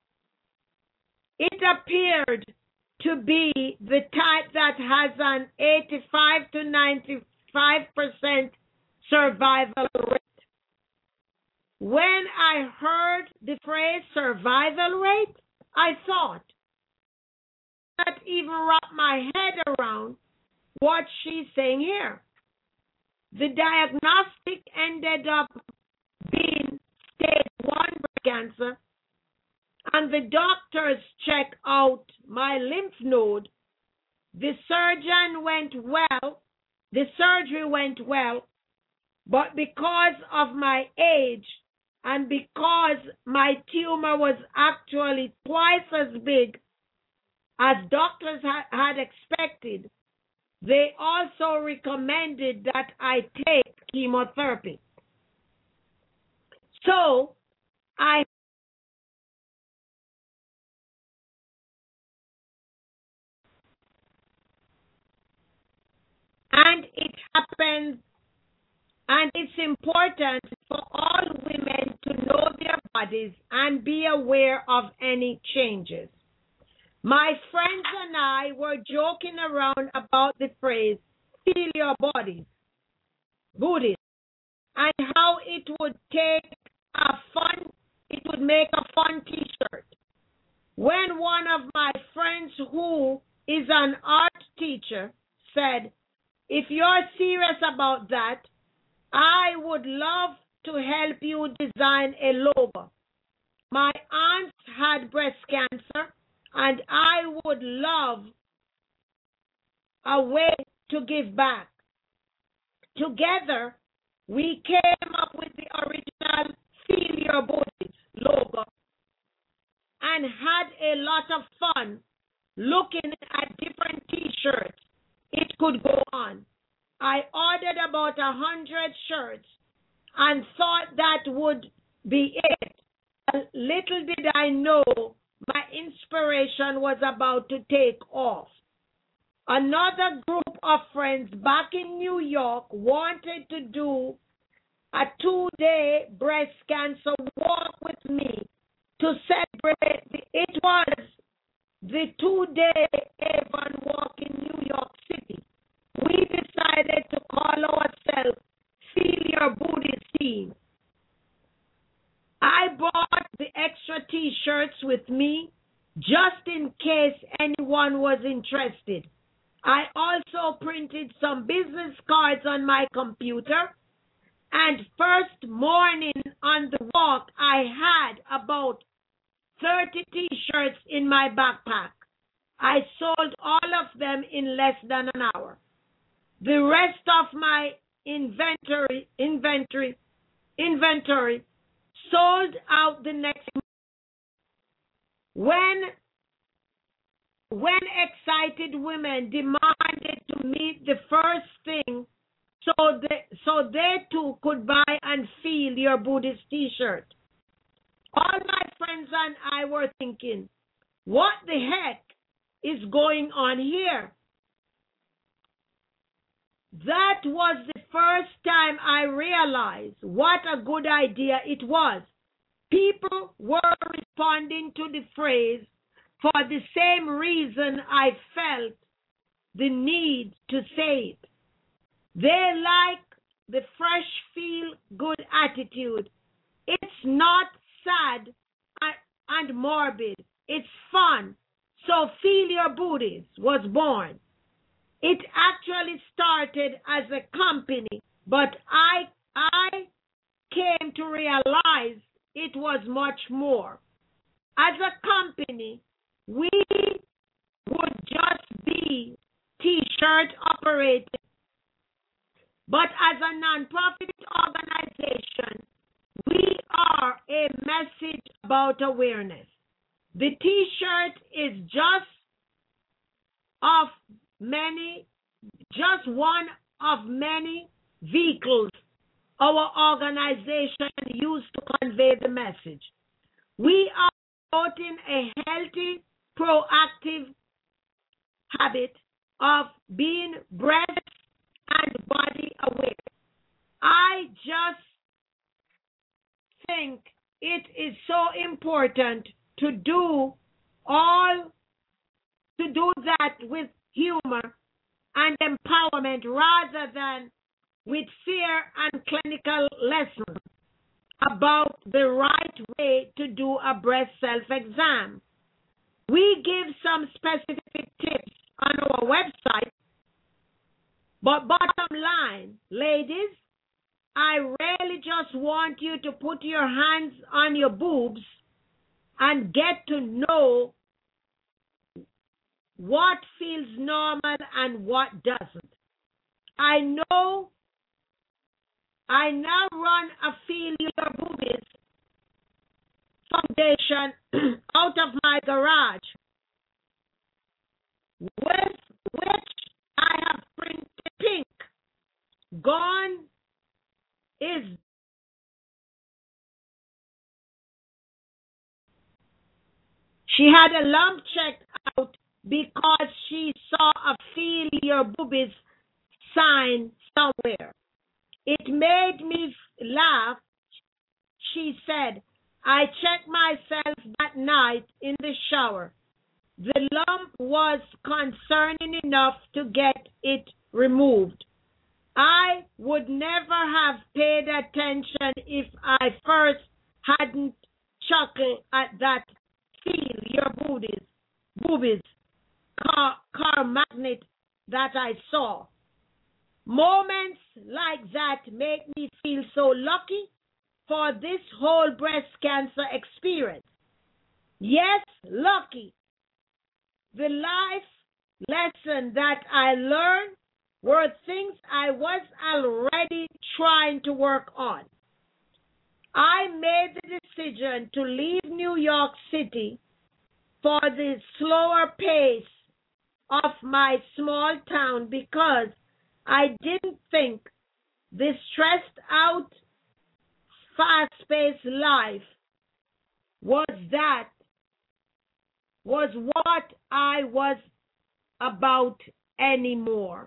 It appeared to be the type that has an 85 to 95% survival rate." When I heard the phrase survival rate, I thought, not even wrap my head around what she's saying here. The diagnostic ended up being stage 1 breast cancer, and the doctors checked out my lymph node. The surgery went well, but because of my age and because my tumor was actually twice as big as doctors had expected, they also recommended that I take chemotherapy. So it happens, and it's important for all women to know their bodies and be aware of any changes. My friends and I were joking around about the phrase, "feel your bodies," booties, and how it would make a fun t-shirt. When one of my friends who is an art teacher said, "If you're serious about that, I would love to help you design a logo. My aunt had breast cancer, and I would love a way to give back." Together, we came up with the original Feel Your Booties logo and had a lot of fun looking at different t-shirts it could go on. I ordered about 100 shirts and thought that would be it. Little did I know my inspiration was about to take off. Another group of friends back in New York wanted to do a 2-day breast cancer walk with me to celebrate. It was the 2-day Avon walk in New York City. We decided to call ourselves Feel Your Booties Team. I bought the extra t-shirts with me just in case anyone was interested. I also printed some business cards on my computer, and first morning on the walk, I had about 30 t-shirts in my backpack. I sold all of them in less than an hour. The rest of my inventory sold out the next month. When excited women demanded to meet the first thing so they too could buy and feel your Booties t-shirt. All my friends and I were thinking, what the heck is going on here? That was the first time I realized what a good idea it was. People were responding to the phrase for the same reason I felt the need to say it. They like the fresh, feel-good attitude. It's not sad and morbid. It's fun. So Feel Your Booties was born. It actually started as a company, but I came to realize it was much more. As a company, we would just be T-shirt operated, but as a non-profit organization, we are a message about awareness. The T-shirt is just one of many vehicles our organization used to convey the message. We are promoting a healthy, proactive habit of being breast and body aware. I just think it is so important to do that with humor and empowerment rather than with fear and clinical lessons about the right way to do a breast self-exam. We give some specific tips on our website, but bottom line, ladies, I really just want you to put your hands on your boobs and get to know what feels normal and what doesn't. I now run a Feel Your Boobies foundation out of my garage, with which I have printed pink. Gone is she had a lump checked out because she saw a Feel Your Boobies sign somewhere. It made me laugh. She said, I checked myself that night in the shower. The lump was concerning enough to get it removed. I would never have paid attention if I first hadn't chuckled at that Feel Your Boobies car magnet that I saw. Moments like that make me feel so lucky for this whole breast cancer experience. Yes, lucky. The life lesson that I learned were things I was already trying to work on. I made the decision to leave New York City for the slower pace of my small town because I didn't think this stressed out, fast-paced life was what I was about anymore.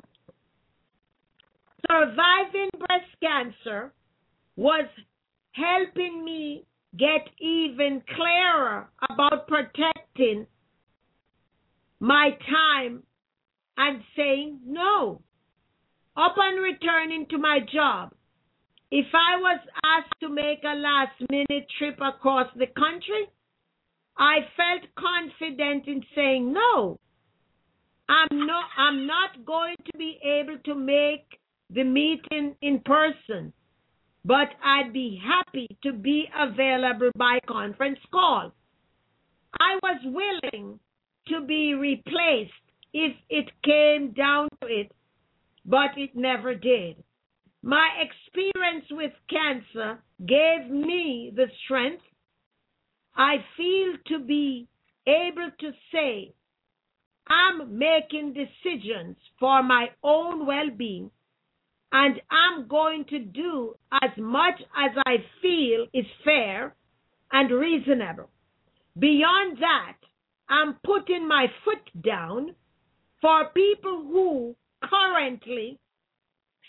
Surviving breast cancer was helping me get even clearer about protecting my time and saying no. Upon returning to my job, if I was asked to make a last-minute trip across the country, I felt confident in saying no. I'm not going to be able to make the meeting in person, but I'd be happy to be available by conference call. I was willing to be replaced if it came down to it, but it never did. My experience with cancer gave me the strength I feel to be able to say, I'm making decisions for my own well-being, and I'm going to do as much as I feel is fair and reasonable. Beyond that, I'm putting my foot down for people who currently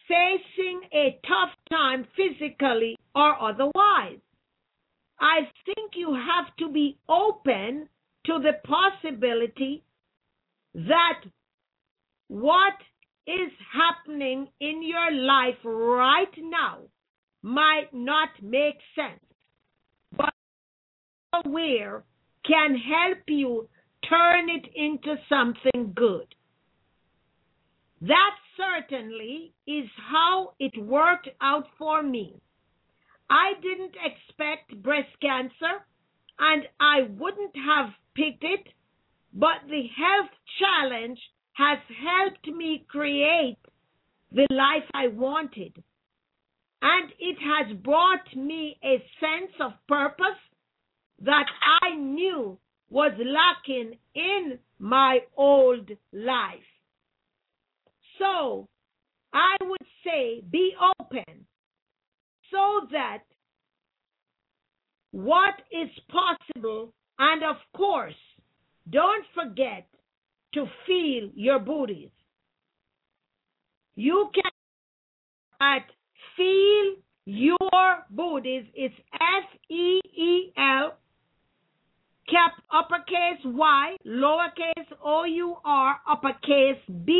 facing a tough time physically or otherwise. I think you have to be open to the possibility that what is happening in your life right now might not make sense, but aware can help you turn it into something good. That certainly is how it worked out for me. I didn't expect breast cancer, and I wouldn't have picked it, but the health challenge has helped me create the life I wanted. And it has brought me a sense of purpose that I knew was lacking in my old life. So I would say be open so that what is possible, and of course, don't forget to feel your booties. You can at Feel Your Booties. It's FEEL, cap uppercase Y, lowercase OUR, uppercase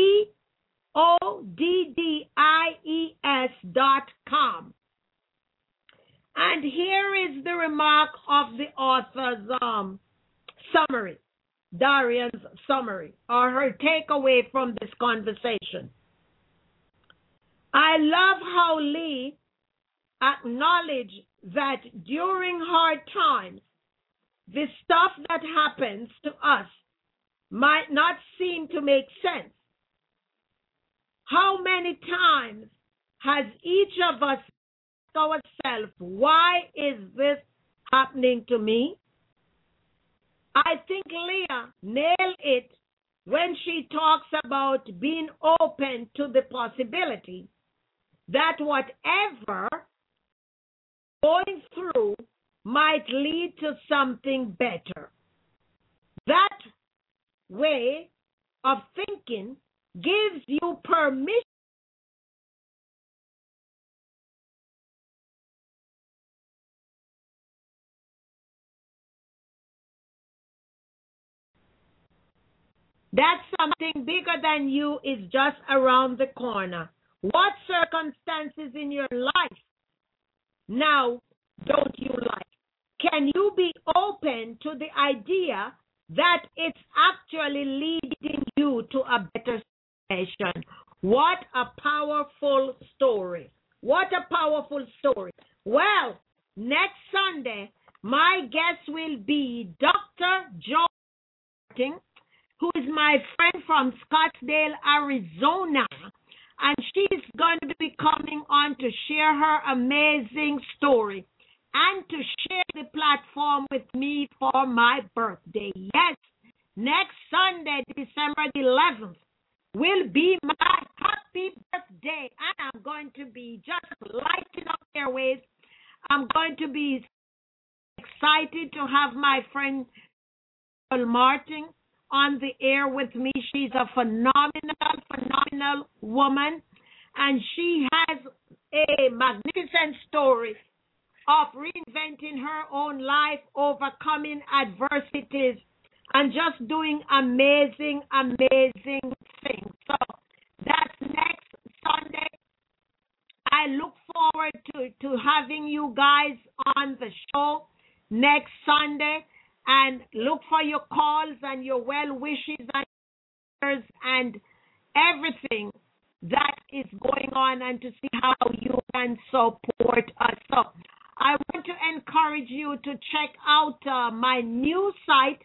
BODDIES.com. And here is the remark of the author's summary, Darian's summary, or her takeaway from this conversation. I love how Lee acknowledged that during hard times, the stuff that happens to us might not seem to make sense. How many times has each of us asked ourselves, why is this happening to me? I think Leah nailed it when she talks about being open to the possibility that whatever going through might lead to something better. That way of thinking gives you permission that something bigger than you is just around the corner. What circumstances in your life now don't you like? Can you be open to the idea that it's actually leading you to a better situation? What a powerful story. What a powerful story. Well, next Sunday, my guest will be Dr. Joe Martin, who is my friend from Scottsdale, Arizona. And she's going to be coming on to share her amazing story and to share the platform with me for my birthday. Yes, next Sunday, December 11th, will be my happy birthday. And I'm going to be just lighting up airways. I'm going to be excited to have my friend Martin on the air with me. She's a phenomenal woman, and she has a magnificent story of reinventing her own life, overcoming adversities, and just doing amazing things. So that's next Sunday. I look forward to having you guys on the show next Sunday. And look for your calls and your well wishes and everything that is going on, and to see how you can support us. So I want to encourage you to check out my new site,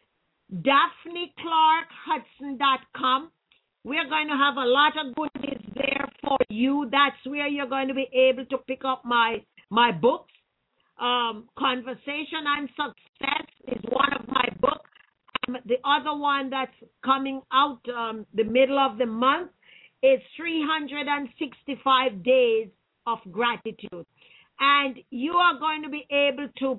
DaphneClarkHudson.com. We're going to have a lot of goodies there for you. That's where you're going to be able to pick up my books. Conversation and Success is one of my books. The other one that's coming out the middle of the month is 365 Days of Gratitude. And you are going to be able to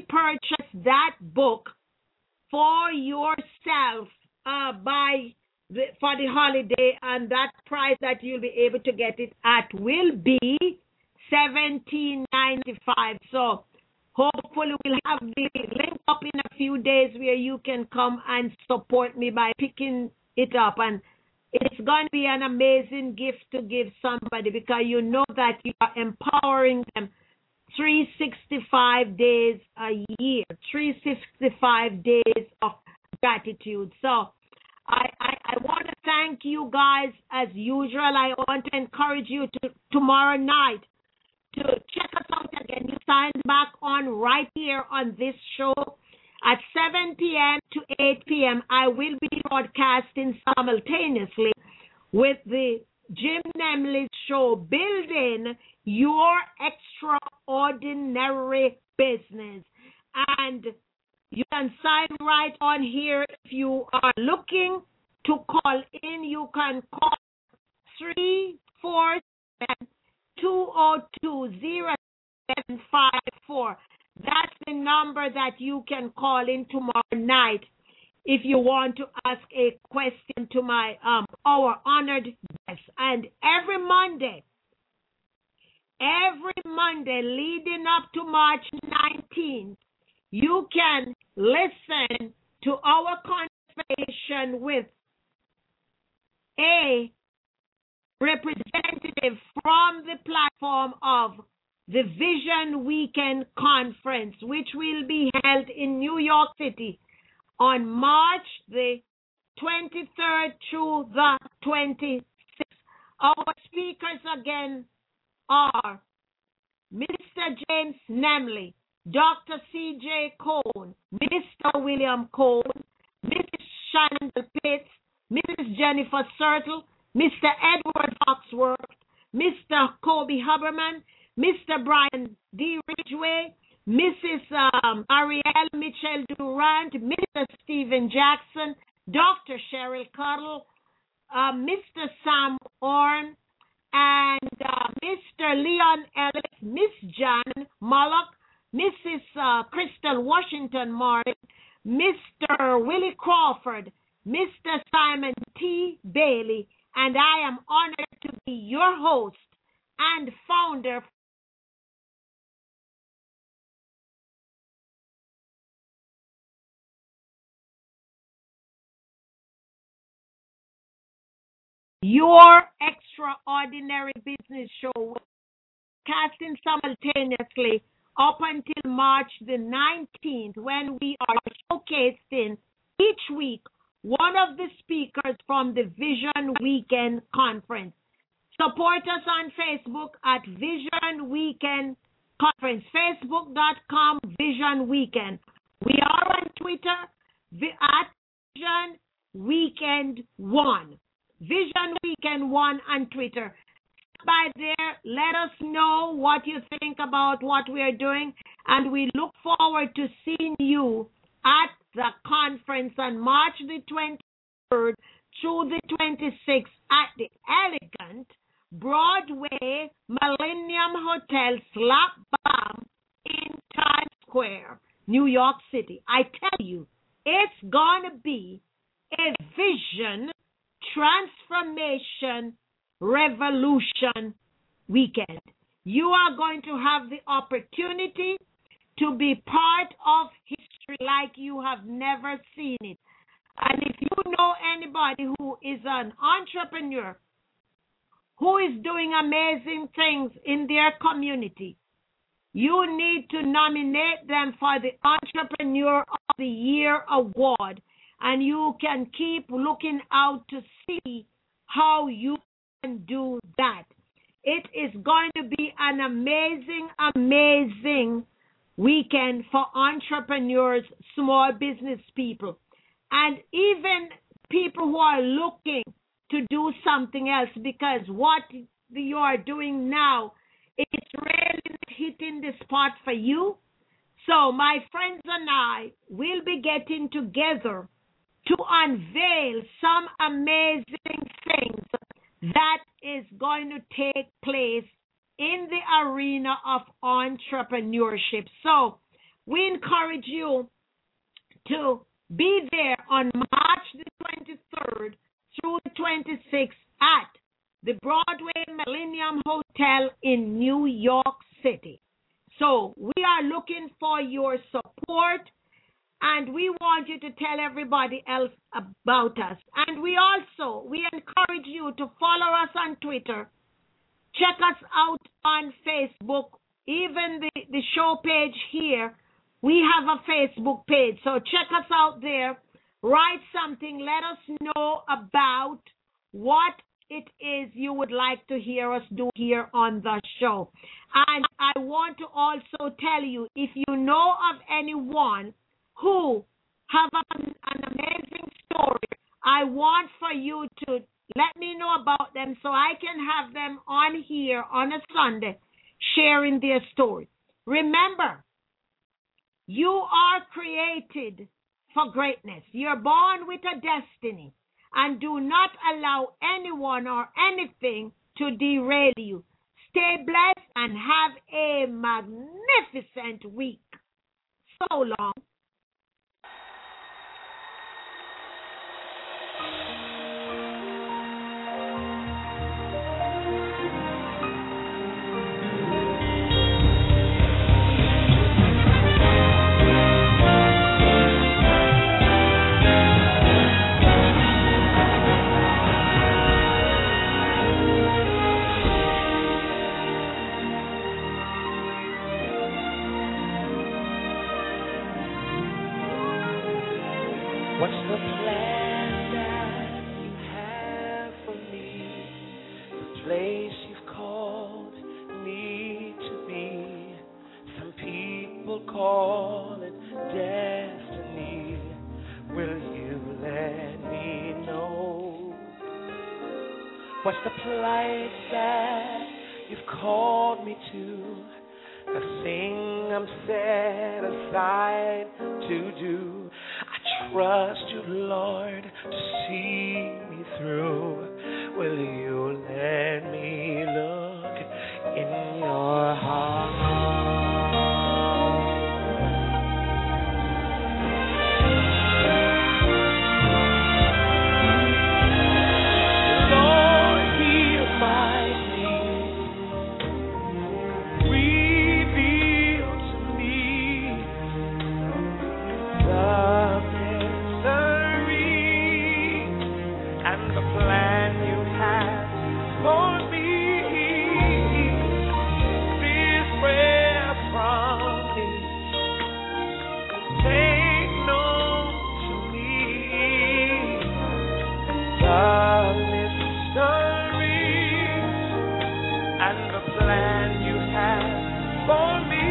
pre-purchase that book for yourself by for the holiday, and that price that you'll be able to get it at will be $17.95. So hopefully we'll have the link up in a few days where you can come and support me by picking it up. And it's going to be an amazing gift to give somebody, because you know that you are empowering them 365 days a year, 365 days of gratitude. So I want to thank you guys as usual. I want to encourage you to tomorrow night to check us out again. You sign back on right here on this show at 7 p.m. to 8 p.m. I will be broadcasting simultaneously with the Jim Nemley Show, Building Your Extraordinary Business. And you can sign right on here. If you are looking to call in, you can call 347-202-0754. That's the number that you can call in tomorrow night if you want to ask a question to my our honored guests. And every Monday leading up to March 19th, you can listen to our conversation with a representative from the platform of the Vision Weekend Conference, which will be held in New York City on March the 23rd through the 26th. Our speakers again are Mr. James Nemley, Dr. C.J. Cone, Mr. William Cone, Mrs. Shannon Pitts, Mrs. Jennifer Sertle, Mr. Edward Foxworth, Mr. Kobe Huberman, Mr. Brian D. Ridgway, Mrs. Ariel Mitchell Durant, Mr. Stephen Jackson, Dr. Cheryl Cuddle, Mr. Sam Orn, and Mr. Leon Ellis, Miss Jan Mullock, Mrs. Crystal Washington Martin, Mr. Willie Crawford, Mr. Simon T. Bailey, and I am honored to be your host and founder Your Extraordinary Business Show, casting simultaneously up until March the 19th, when we are showcasing each week one of the speakers from the Vision Weekend Conference. Support us on Facebook at Vision Weekend Conference, facebook.com Vision Weekend. We are on Twitter at Vision Weekend 1. Vision Weekend 1 on Twitter. By there, let us know what you think about what we are doing, and we look forward to seeing you at the conference on March the 23rd through the 26th at the elegant Broadway Millennium Hotel Slap Bam in Times Square, New York City. I tell you, it's going to be a vision transformation revolution weekend. You are going to have the opportunity to be part of history like you have never seen it. And if you know anybody who is an entrepreneur who is doing amazing things in their community, you need to nominate them for the Entrepreneur of the Year award. And you can keep looking out to see how you can do that. It is going to be an amazing, amazing weekend for entrepreneurs, small business people, and even people who are looking to do something else, because what you are doing now is really hitting the spot for you. So my friends and I will be getting together to unveil some amazing things that is going to take place in the arena of entrepreneurship. So we encourage you to be there on March the 23rd through the 26th at the Broadway Millennium Hotel in New York City. So we are looking for your support, and we want you to tell everybody else about us. And we encourage you to follow us on Twitter. Check us out on Facebook. Even the show page here, we have a Facebook page. So check us out there. Write something. Let us know about what it is you would like to hear us do here on the show. And I want to also tell you, if you know of anyone who have an amazing story, I want for you to let me know about them so I can have them on here on a Sunday sharing their story. Remember, you are created for greatness. You're born with a destiny, and do not allow anyone or anything to derail you. Stay blessed and have a magnificent week. So long. What's the plan that you have for me? The place you've called me to be. Some people call it destiny. Will you let me know? What's the place that you've called me to? The thing I'm set aside to do. Trust you, Lord, to see me through. Will you let me look in your heart? Lord, heal my needs. Reveal to me the and the plan you have for me. This prayer from me, make known to me the mystery and the plan you have for me.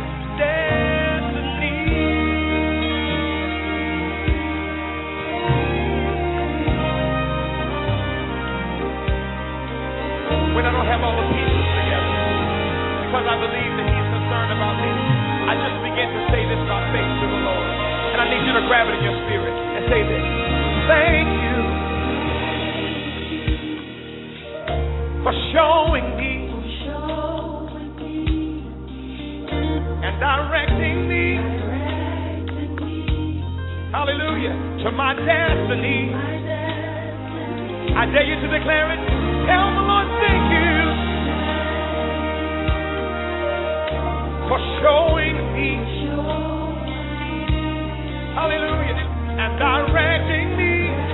When I don't have all the pieces together, because I believe that He's concerned about me, I just begin to say this by faith to the Lord. And I need you to grab it in your spirit and say this. Thank you for showing me and directing me, hallelujah, to my destiny. I dare you to declare it. Tell the Lord, thank you for showing me, hallelujah, and directing me.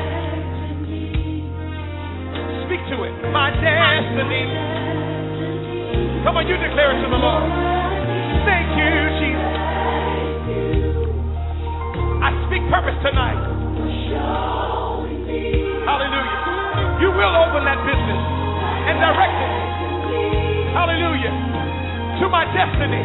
Speak to it, my destiny. Come on, you declare it to the Lord. Thank you, Jesus. I speak purpose tonight. Hallelujah. You will open that business and direct it, hallelujah, to my destiny.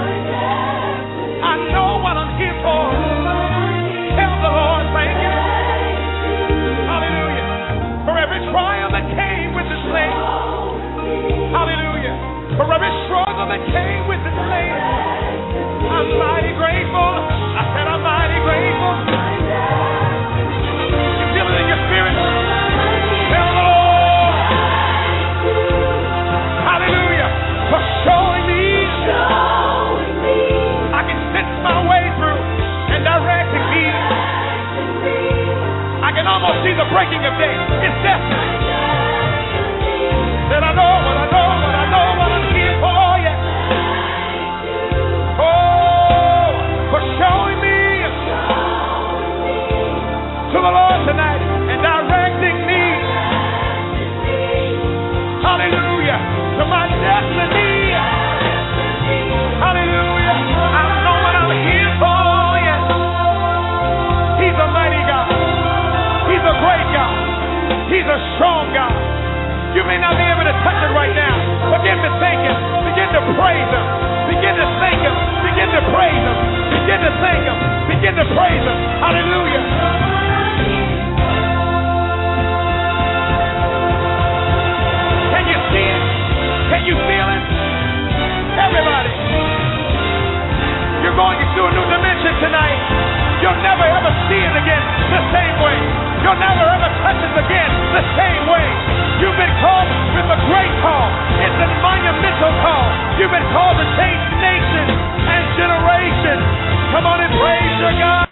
I know what I'm here for. Tell the Lord, thank you, hallelujah, for every trial that came with this land, hallelujah, for every struggle that came with this land. I'm mighty grateful. I said I'm mighty grateful. You feel it in your spirit? Tell the Lord, hallelujah, for showing me. I can sense my way through and He's a strong God. You may not be able to touch it right now. Begin to thank Him. Begin to praise Him. Begin to thank Him. Begin to praise Him. Begin to thank Him. Begin to praise Him. Hallelujah. Can you see it? Can you feel it? Everybody. You're going into a new dimension tonight. You'll never ever see it again the same way. You'll never ever touch it again the same way. You've been called with a great call. It's a monumental call. You've been called to change nations and generations. Come on and praise your God.